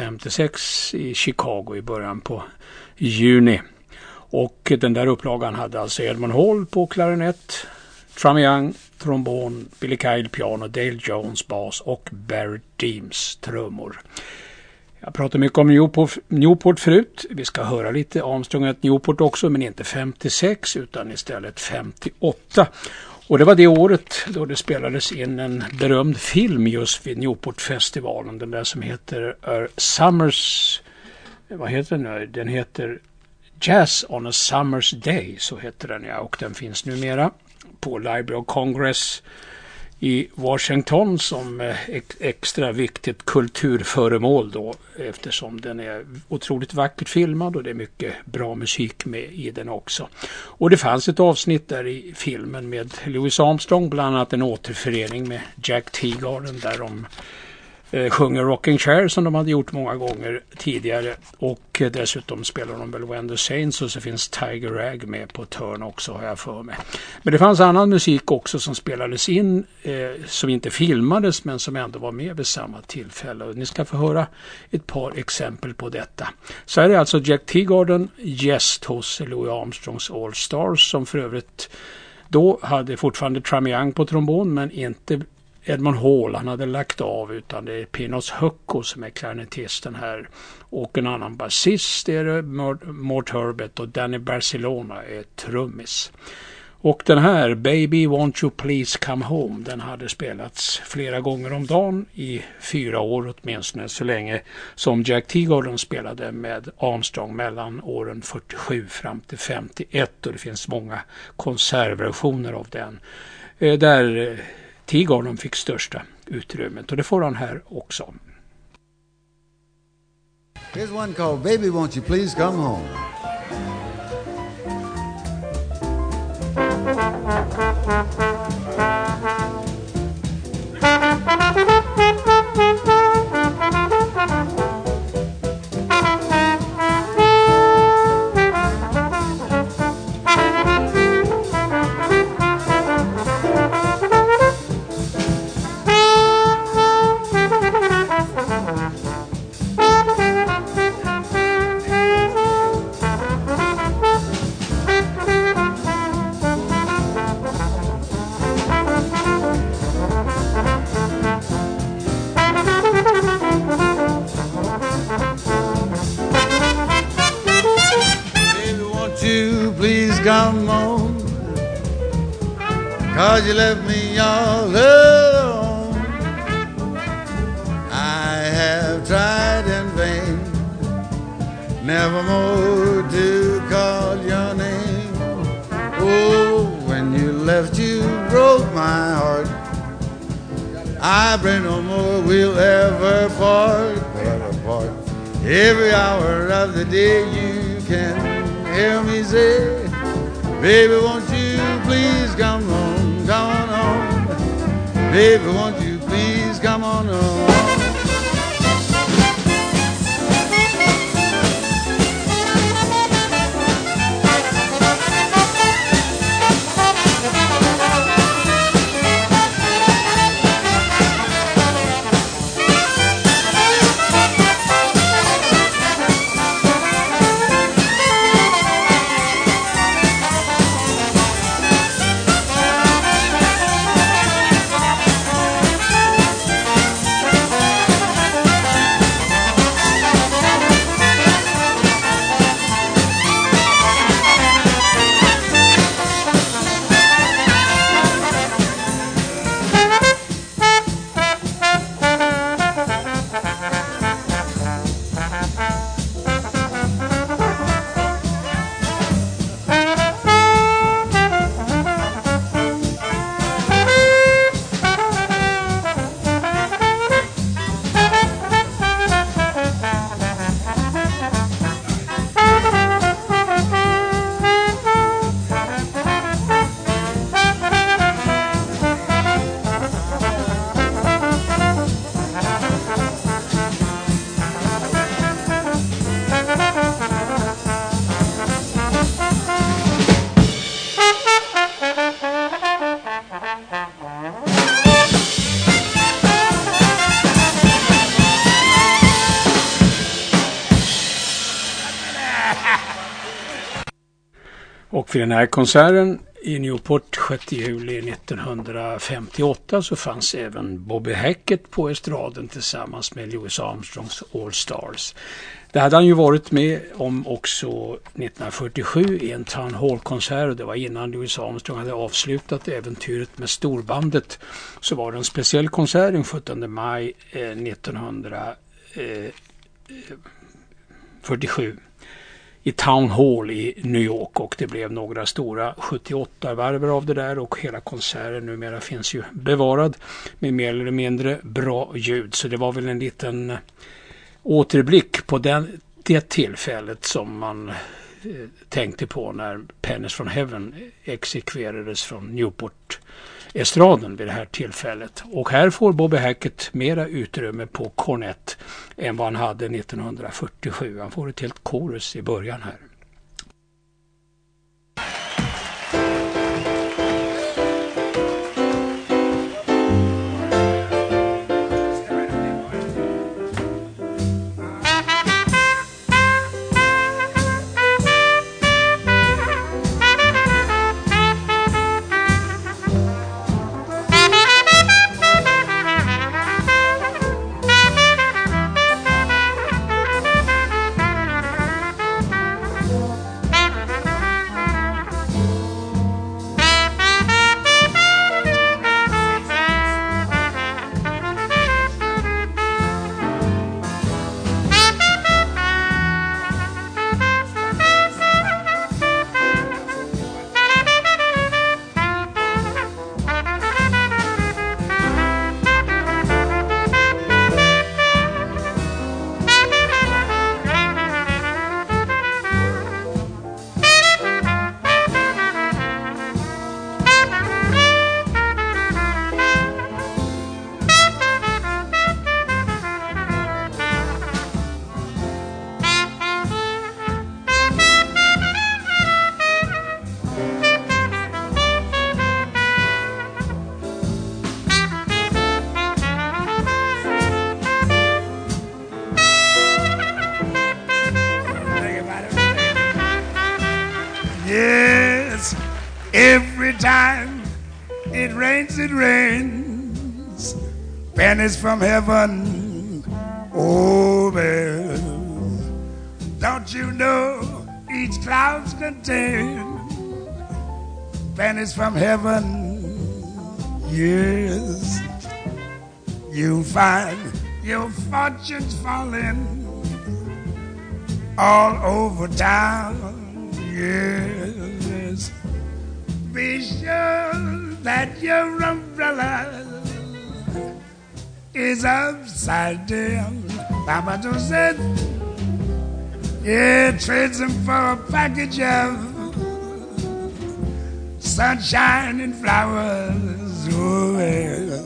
1956 i Chicago i början på juni. Och den där upplagan hade alltså Edmund Hall på klarinett, Trum Young, trombon, Billy Kyle piano, Dale Jones bas och Barrett Deems trummor. Jag pratade mycket om Newport förut. Vi ska höra lite Armstrong ett Newport också, men inte 56 utan istället 58. Och det var det året då det spelades in en berömd film just vid Newport-festivalen. Den där som heter Summers... Vad heter den nu? Den heter Jazz on a Summer's Day, så heter den, ja. Och den finns numera på Library of Congress i Washington som extra viktigt kulturföremål då, eftersom den är otroligt vackert filmad och det är mycket bra musik med i den också. Och det fanns ett avsnitt där i filmen med Louis Armstrong, bland annat en återförening med Jack Teagarden där de sjunger Rocking Chair som de hade gjort många gånger tidigare, och dessutom spelar de väl When the Saints, och så finns Tiger Rag med på törn också, har jag för mig. Men det fanns annan musik också som spelades in som inte filmades men som ändå var med vid samma tillfälle, och ni ska få höra ett par exempel på detta. Så är det alltså Jack Teagarden, gäst hos Louis Armstrongs All Stars, som för övrigt då hade fortfarande Tram Young på trombon men inte Edmund Hall, han hade lagt av, utan det är Pinos Hucko som är klarinetisten här, och en annan basist är det Mort Herbert, och Danny Barcelona är trummis. Och den här Baby Won't You Please Come Home, den hade spelats flera gånger om dagen i 4 år åtminstone, så länge som Jack Teagarden spelade med Armstrong mellan åren 47 fram till 51, och det finns många konsertversioner av den där Teagarden fick största utrymmet, och det får han här också. Here's one called Baby Won't You Please Come Home. Come on, 'cause you left me all alone. I have tried in vain, never more to call your name. Oh, when you left, you broke my heart. I pray no more we'll ever part. Every hour of the day you can hear me say, baby, won't you please come on, come on home. Baby, won't you please come on home. Och för den här konserten i Newport 6 juli 1958 så fanns även Bobby Hackett på estraden tillsammans med Louis Armstrongs All Stars. Det hade han ju varit med om också 1947 i en Town Hall-konsert, och det var innan Louis Armstrong hade avslutat äventyret med storbandet. Så var det en speciell konsert den 17 maj 1947. i Town Hall i New York, och det blev några stora 78-varver av det där, och hela konserten numera finns ju bevarad med mer eller mindre bra ljud. Så det var väl en liten återblick på det tillfället som man tänkte på när Pennies from Heaven exekverades från Newport-estraden vid det här tillfället. Och här får Bobby Hackett mera utrymme på kornett än vad han hade 1947. Han får ett helt chorus i början här. Every time it rains, pennies from heaven. Oh, man, don't you know each cloud's contain pennies from heaven? Yes, you'll find your fortunes falling all over town. Yes, be sure that your umbrella is upside down. Papa just said, yeah, trades him for a package of sunshine and flowers. Oh, well.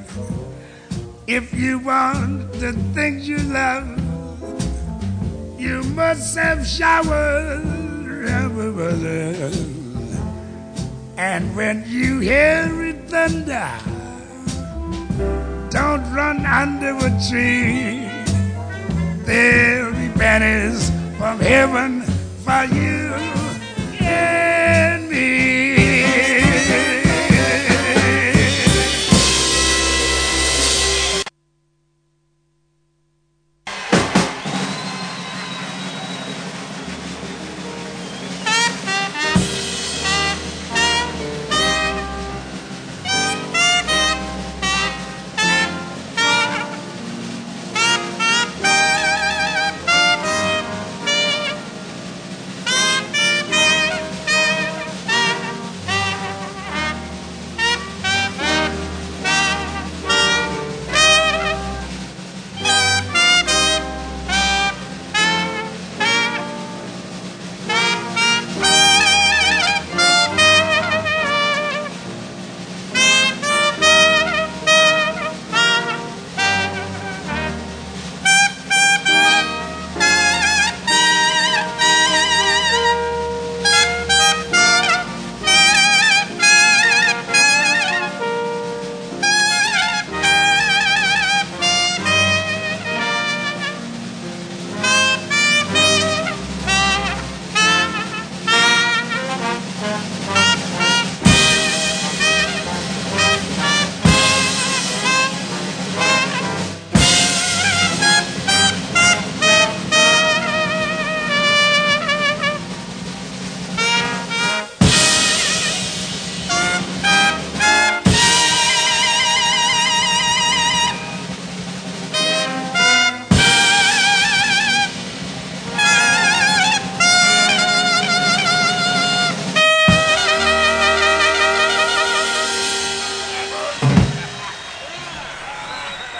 If you want the things you love, you must have showers. And when you hear it thunder, don't run under a tree. There'll be pennies from heaven for you and me.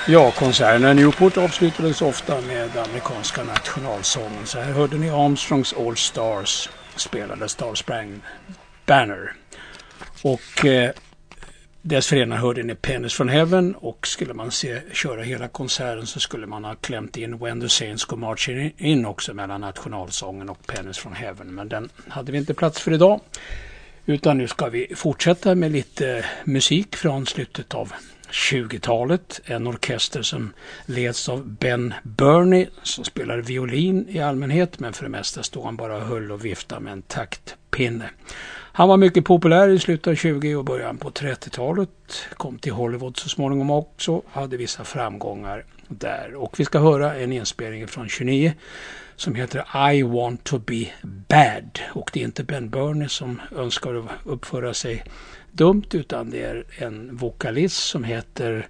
Ja, konserterna i Newport avslutades ofta med amerikanska nationalsången. Så här hörde ni Armstrongs All Stars spelade Star Spangled Banner. Och dessförinnan hörde ni Pennies from Heaven, och skulle man köra hela konserten så skulle man ha klämt in When the Saints Go Marching In också mellan nationalsången och Pennies from Heaven. Men den hade vi inte plats för idag. Utan nu ska vi fortsätta med lite musik från slutet av 20-talet. En orkester som leds av Ben Burney som spelar violin i allmänhet, men för det mesta står han bara och höll och vifta med en taktpinne. Han var mycket populär i slutet av 20- och början på 30-talet. Kom till Hollywood så småningom också. Hade vissa framgångar där. Och vi ska höra en inspelning från 29 som heter I Want to Be Bad. Och det är inte Ben Burney som önskar uppföra sig dumt, utan det är en vokalist som heter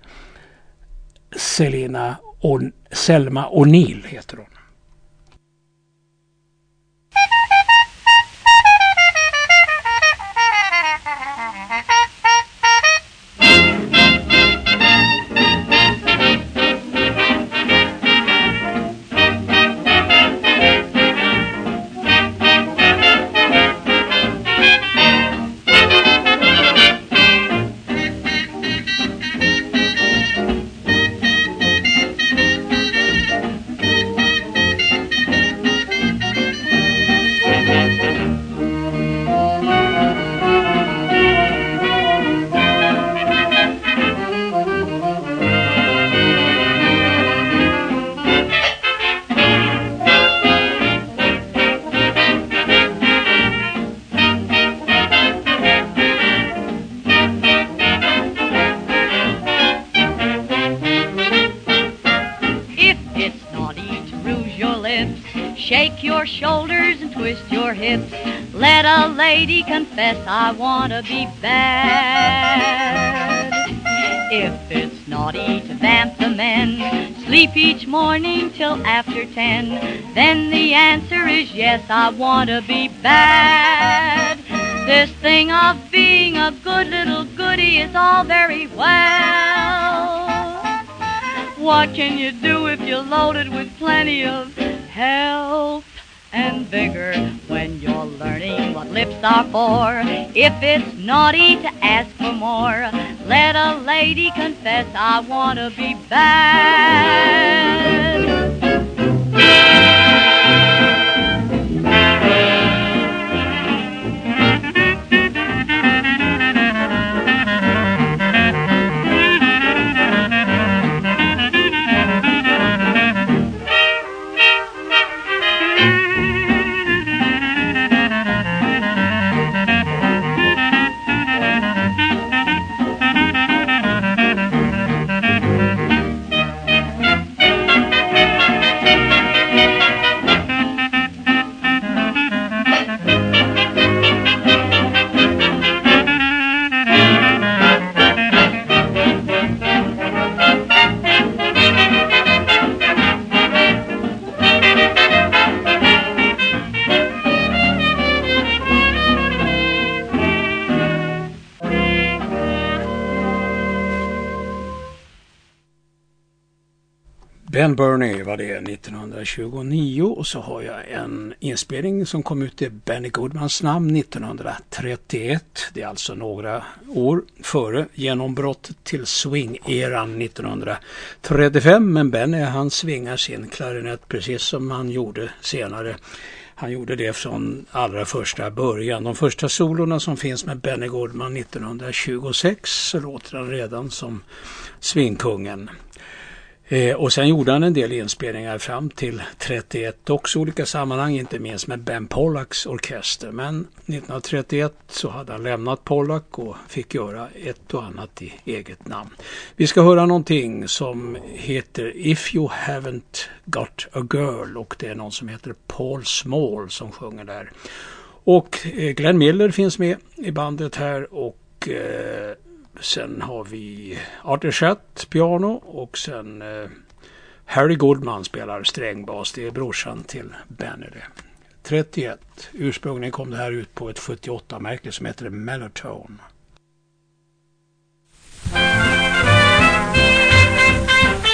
Selma O'Neill heter hon. Confess I wanna be bad. If it's naughty to vamp the men, sleep each morning till after 10, then the answer is yes, I wanna be bad. This thing of being a good little goody is all very well. What can you do if you're loaded with plenty of health and vigor when you're learning what lips are for? If it's naughty to ask for more, let a lady confess I wanna be bad. Ben Burney var det 1929, och så har jag en inspelning som kom ut i Benny Goodmans namn 1931. Det är alltså några år före genombrottet till swing-eran 1935, men Benny han svingar sin klarinett precis som han gjorde senare. Han gjorde det från allra första början. De första solorna som finns med Benny Goodman 1926 så låter han redan som swingkungen. Och sen gjorde han en del inspelningar fram till 31 också, olika sammanhang, inte minst med Ben Pollacks orkester. Men 1931 så hade han lämnat Pollack och fick göra ett och annat i eget namn. Vi ska höra någonting som heter If You Haven't Got a Girl, och det är någon som heter Paul Small som sjunger där. Och Glenn Miller finns med i bandet här, och sen har vi Arthur Schatt piano, och sen Harry Goodman spelar strängbas. Det är brorsan till Benny. 31. Ursprungligen kom det här ut på ett 78-märke som heter Mellotone.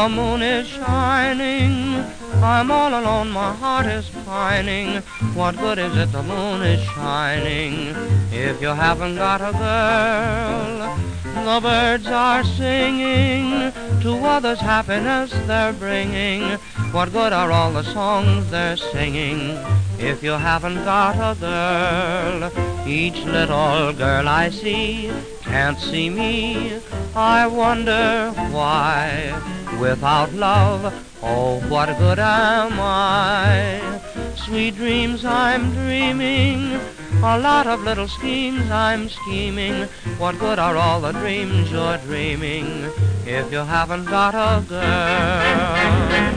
The moon is shining, I'm all alone, my heart is pining. What good is it the moon is shining if you haven't got a girl? The birds are singing, to others happiness they're bringing. What good are all the songs they're singing if you haven't got a girl? Each little girl I see can't see me. I wonder why. Without love, oh, what good am I? Sweet dreams I'm dreaming, a lot of little schemes I'm scheming. What good are all the dreams you're dreaming if you haven't got a girl?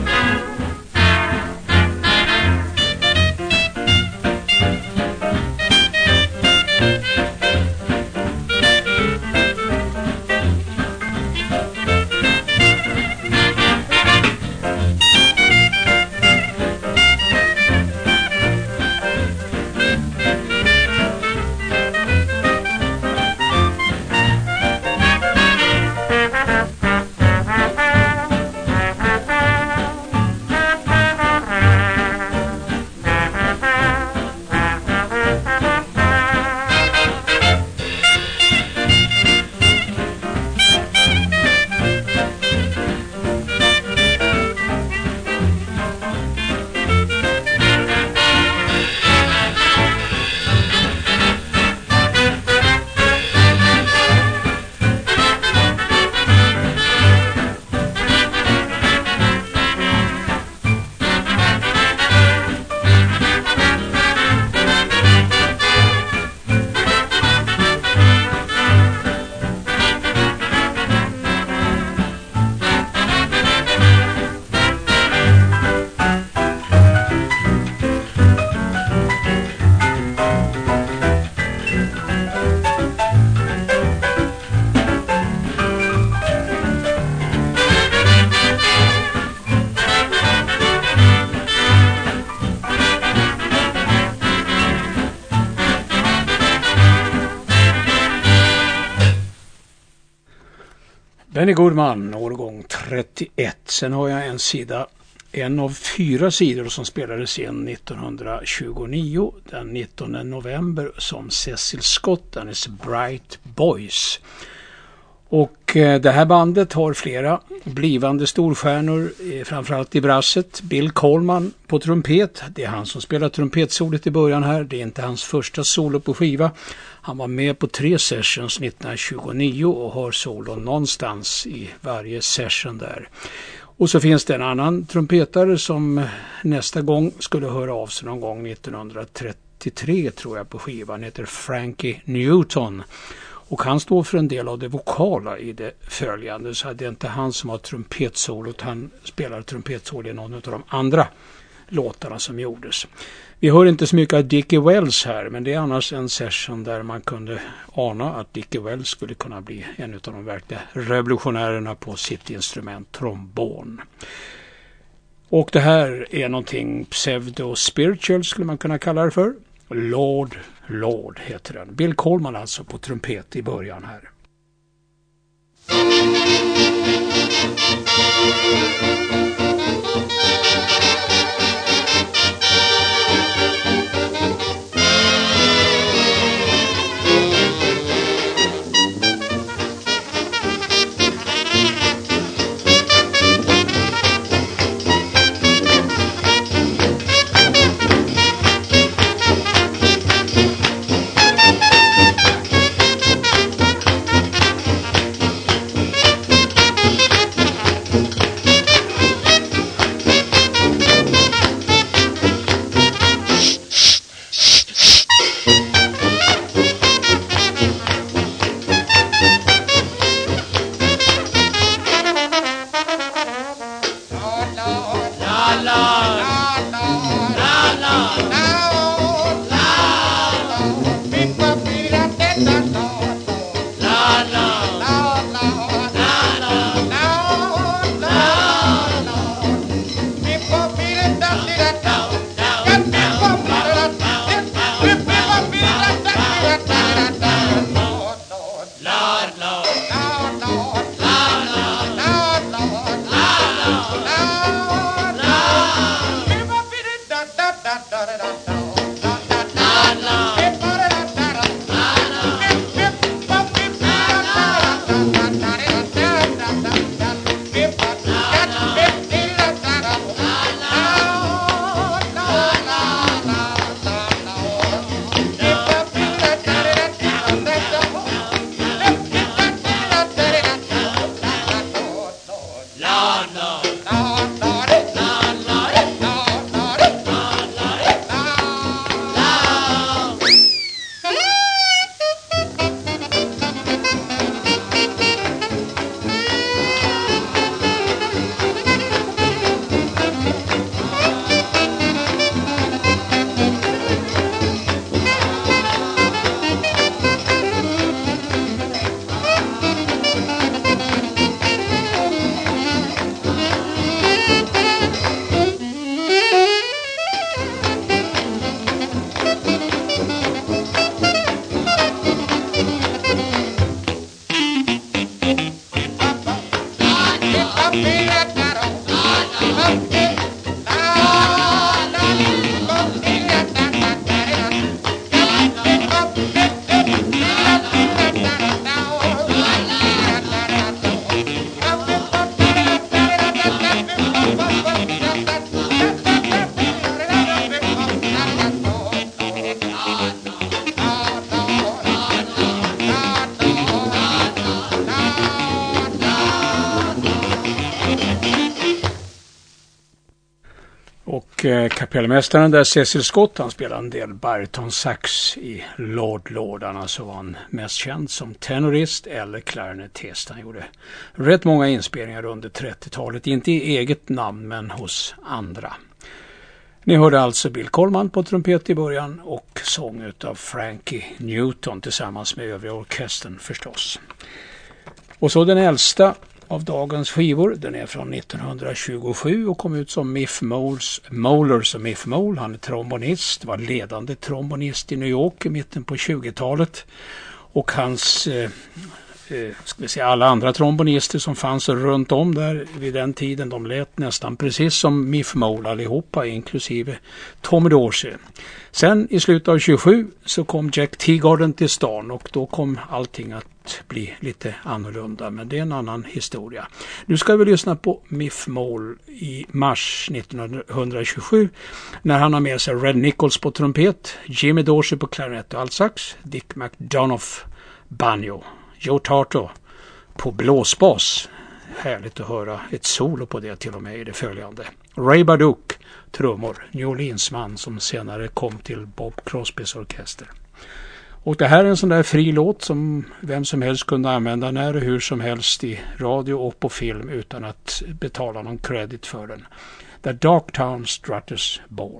Benny Goodman, årgång 31. Sen har jag en sida, en av 4 sidor som spelades in 1929, den 19 november, som Cecil Scott and his Bright Boys. Och det här bandet har flera blivande storstjärnor, framförallt i brasset. Bill Coleman på trumpet, det är han som spelar trumpetsolet i början här. Det är inte hans första solo på skiva. Han var med på 3 sessions 1929 och har solo någonstans i varje session där. Och så finns det en annan trumpetare som nästa gång skulle höra av sig någon gång 1933 tror jag på skivan, heter Frankie Newton. Och han står för en del av det vokala i det följande, så det är inte han som har trumpetsolot, han spelar trumpetsolo i någon av de andra låtarna som gjordes. Vi hör inte så mycket av Dickie Wells här, men det är annars en session där man kunde ana att Dickie Wells skulle kunna bli en av de verkliga revolutionärerna på sitt instrument trombon. Och det här är någonting pseudo-spiritual skulle man kunna kalla det för. Lord, Lord heter den. Bill Coleman alltså på trumpet i början här. kapellmästaren där, Cecil Scott, han spelade en del barytonsax i Lordlordarna, så var han mest känd som tenorist eller klarinettist. Han gjorde rätt många inspelningar under 30-talet, inte i eget namn men hos andra. Ni hörde alltså Bill Coleman på trumpet i början och sång utav Frankie Newton tillsammans med övriga orkestern förstås. Och så den äldsta av dagens skivor, den är från 1927 och kom ut som Miff Mollers och Miff Moll. Han är trombonist, var ledande trombonist i New York i mitten på 20-talet. Och hans, ska vi säga, alla andra trombonister som fanns runt om där vid den tiden, de lät nästan precis som Miff Moll allihopa, inklusive Tommy Dorsey. Sen i slutet av 27 så kom Jack Teagarden till stan och då kom allting att bli lite annorlunda, men det är en annan historia. Nu ska vi lyssna på Miff Moll i mars 1927 när han har med sig Red Nichols på trumpet, Jimmy Dorsey på klarinett och altsax, Dick McDonough banjo, Joe Tarto på blåsbas. Härligt att höra ett solo på det till och med i det följande. Ray Barduk, trummor, New Orleans-man som senare kom till Bob Crosbys orkester. Och det här är en sån där fri låt som vem som helst kunde använda när och hur som helst i radio och på film utan att betala någon credit för den. The Darktown Strutters Ball.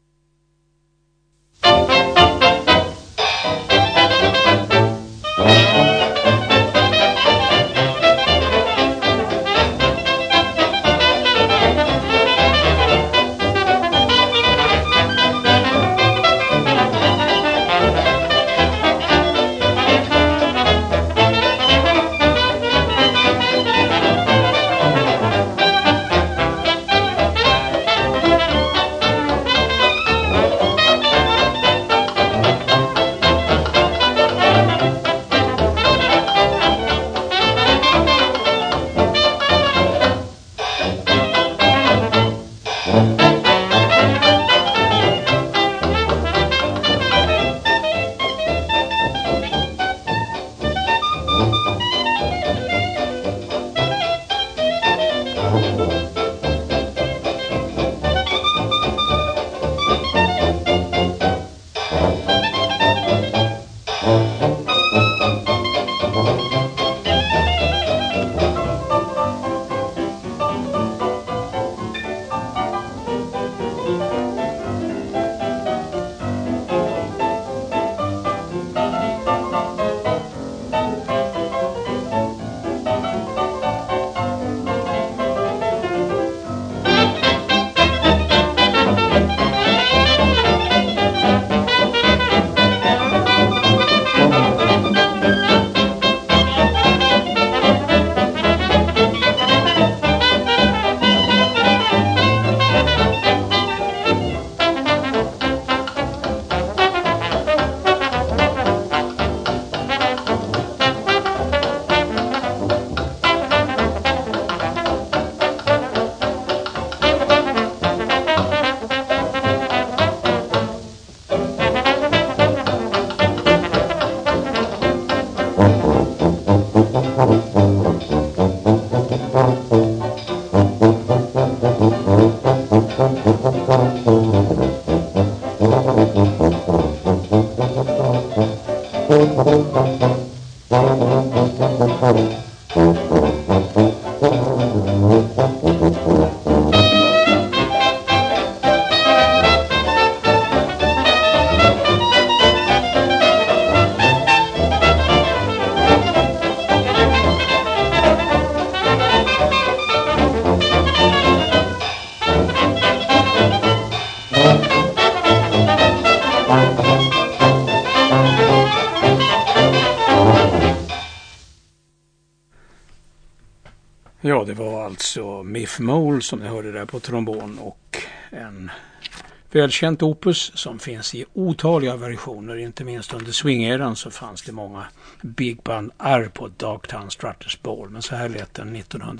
Ja, det var alltså Miff Moll som ni hörde där på trombon och en välkänt opus som finns i otaliga versioner, inte minst under swingeran så fanns det många big band R på Darktown Strutters Ball, men så här lät den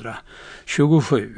1927.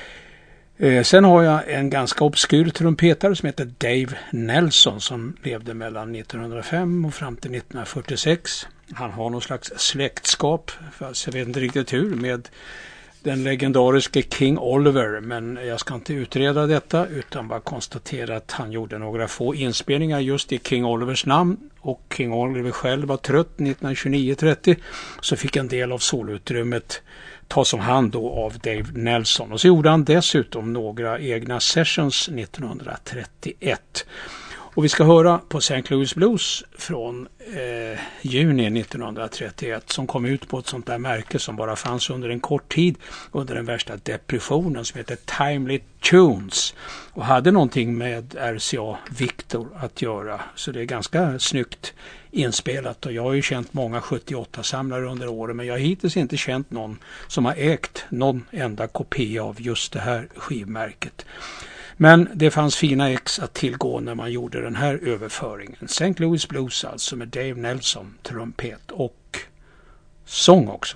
Sen har jag en ganska obskyr trumpetare som heter Dave Nelson som levde mellan 1905 och fram till 1946. Han har någon slags släktskap, fast jag vet inte riktigt hur, med den legendariske King Oliver, men jag ska inte utreda detta utan bara konstatera att han gjorde några få inspelningar just i King Olivers namn, och King Oliver själv var trött 1929-30, så fick en del av solutrymmet tas om hand då av Dave Nelson, och så gjorde han dessutom några egna sessions 1931. Och vi ska höra på St. Louis Blues från juni 1931 som kom ut på ett sånt där märke som bara fanns under en kort tid under den värsta depressionen, som heter Timely Tunes, och hade någonting med RCA Victor att göra. Så det är ganska snyggt inspelat, och jag har ju känt många 78-samlare under åren, men jag har hittills inte känt någon som har ägt någon enda kopia av just det här skivmärket. Men det fanns fina ex att tillgå när man gjorde den här överföringen. St. Louis Blues alltså, med Dave Nelson, trumpet och sång också.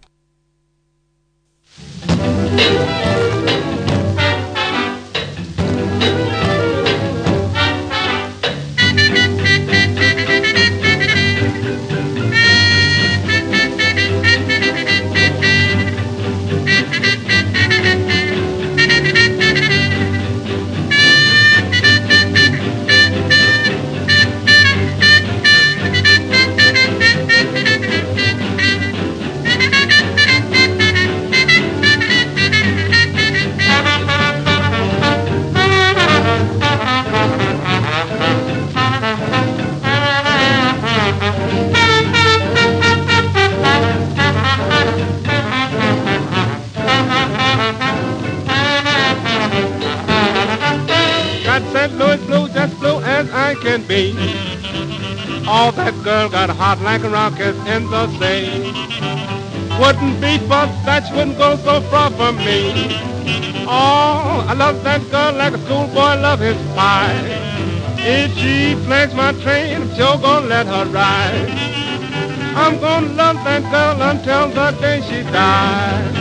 Be. All that girl got hot like a rocket in the sea. Wouldn't be for that, she wouldn't go so far from me. Oh, I love that girl like a schoolboy love his pie. If she flags my train, I'm sure gonna let her ride. I'm gonna love that girl until the day she dies.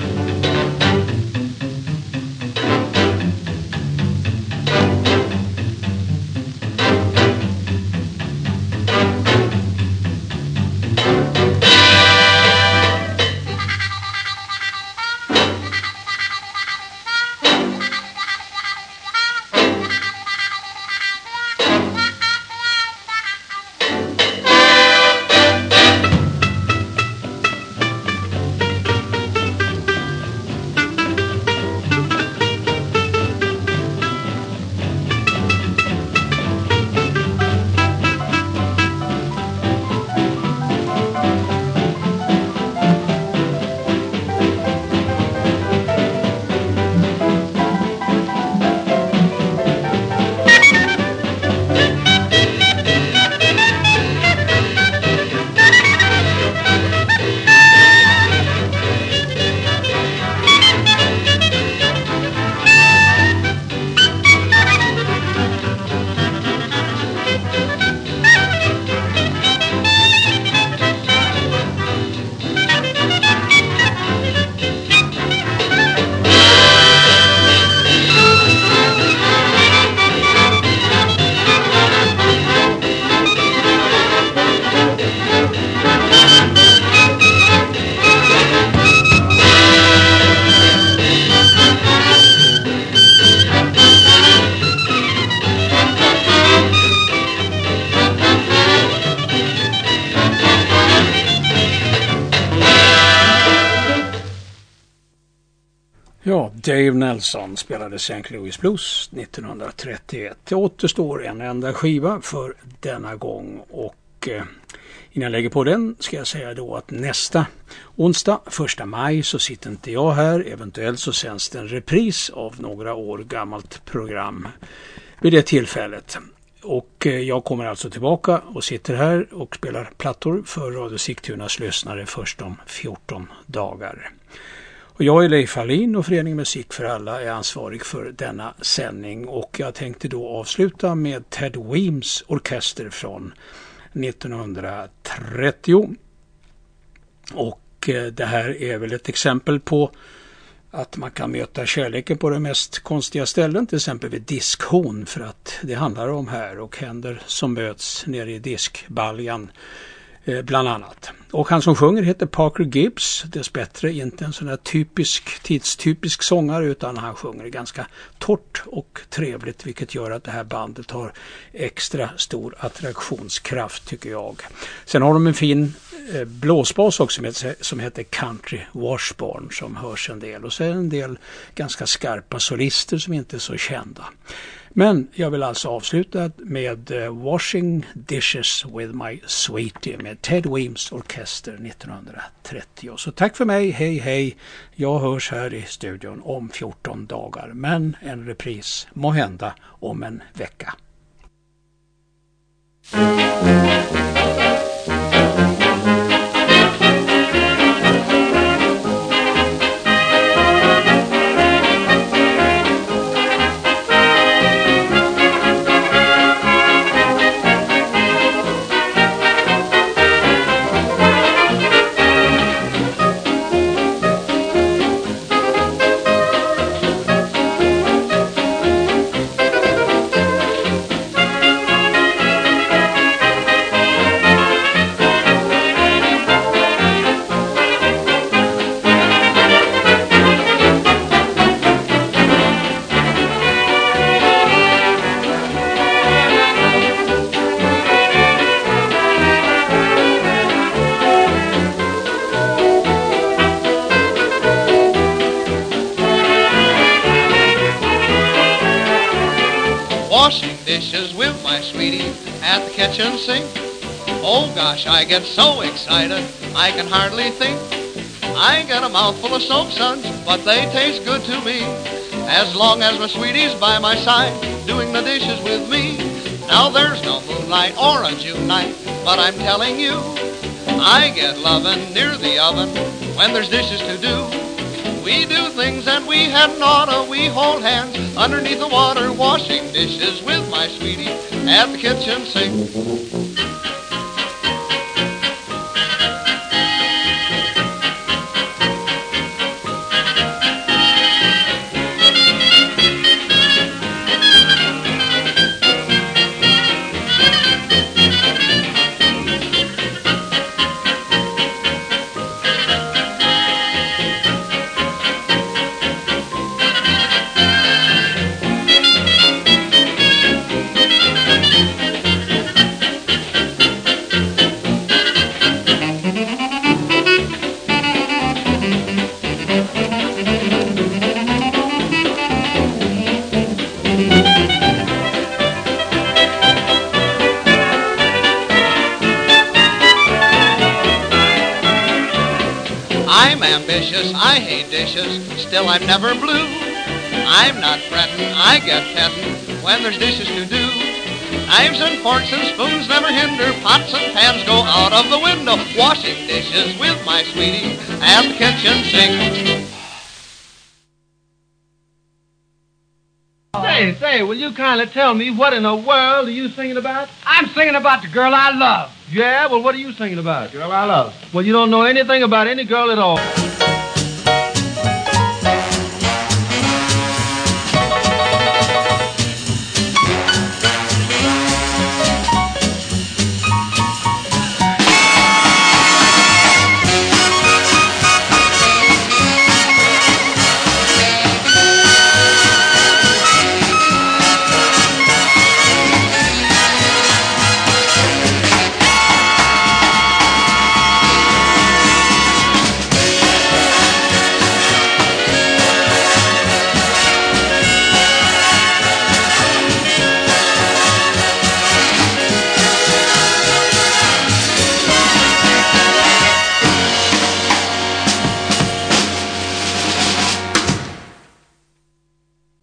Ja, Dave Nelson spelade St. Louis Blues 1931. Det återstår en enda skiva för denna gång, och innan jag lägger på den ska jag säga då att nästa onsdag, 1 maj, så sitter inte jag här. Eventuellt så sänds det en repris av några år gammalt program vid det tillfället. Och jag kommer alltså tillbaka och sitter här och spelar plattor för Radio Sigtunas lyssnare först om 14 dagar. Och jag är Leif Hallin och Föreningen Musik för alla är ansvarig för denna sändning, och jag tänkte då avsluta med Ted Weems orkester från 1930. Och det här är väl ett exempel på att man kan möta kärleken på de mest konstiga ställen, till exempel vid diskhon, för att det handlar om här, och händer som möts nere i diskbaljan bland annat. Och han som sjunger heter Parker Gibbs, dessbättre inte en sån där tidstypisk sångare, utan han sjunger ganska torrt och trevligt, vilket gör att det här bandet har extra stor attraktionskraft tycker jag. Sen har de en fin blåsbas också som heter Country Washburn som hörs en del, och så är en del ganska skarpa solister som inte är så kända. Men jag vill alltså avsluta med Washing Dishes with My Sweetie med Ted Weems Orkester 1930. Så tack för mig, hej hej. Jag hörs här i studion om 14 dagar, men en repris må hända om en vecka. Washing dishes with my sweetie at the kitchen sink. Oh gosh, I get so excited, I can hardly think. I get a mouthful of soap suds, but they taste good to me, as long as my sweetie's by my side, doing the dishes with me. Now there's no moonlight or a June night, but I'm telling you, I get lovin' near the oven when there's dishes to do. We do things and we hadn't oughta, we hold hands underneath the water, washing dishes with my sweetie at the kitchen sink. I'm ambitious, I hate dishes, still I'm never blue. I'm not fretting, I get petting when there's dishes to do. Knives and forks and spoons never hinder, pots and pans go out of the window, washing dishes with my sweetie at the kitchen sink. Say, will you kindly tell me what in the world are you singing about? I'm singing about the girl I love. Yeah, well, what are you singing about? Girl I love. Well, you don't know anything about any girl at all.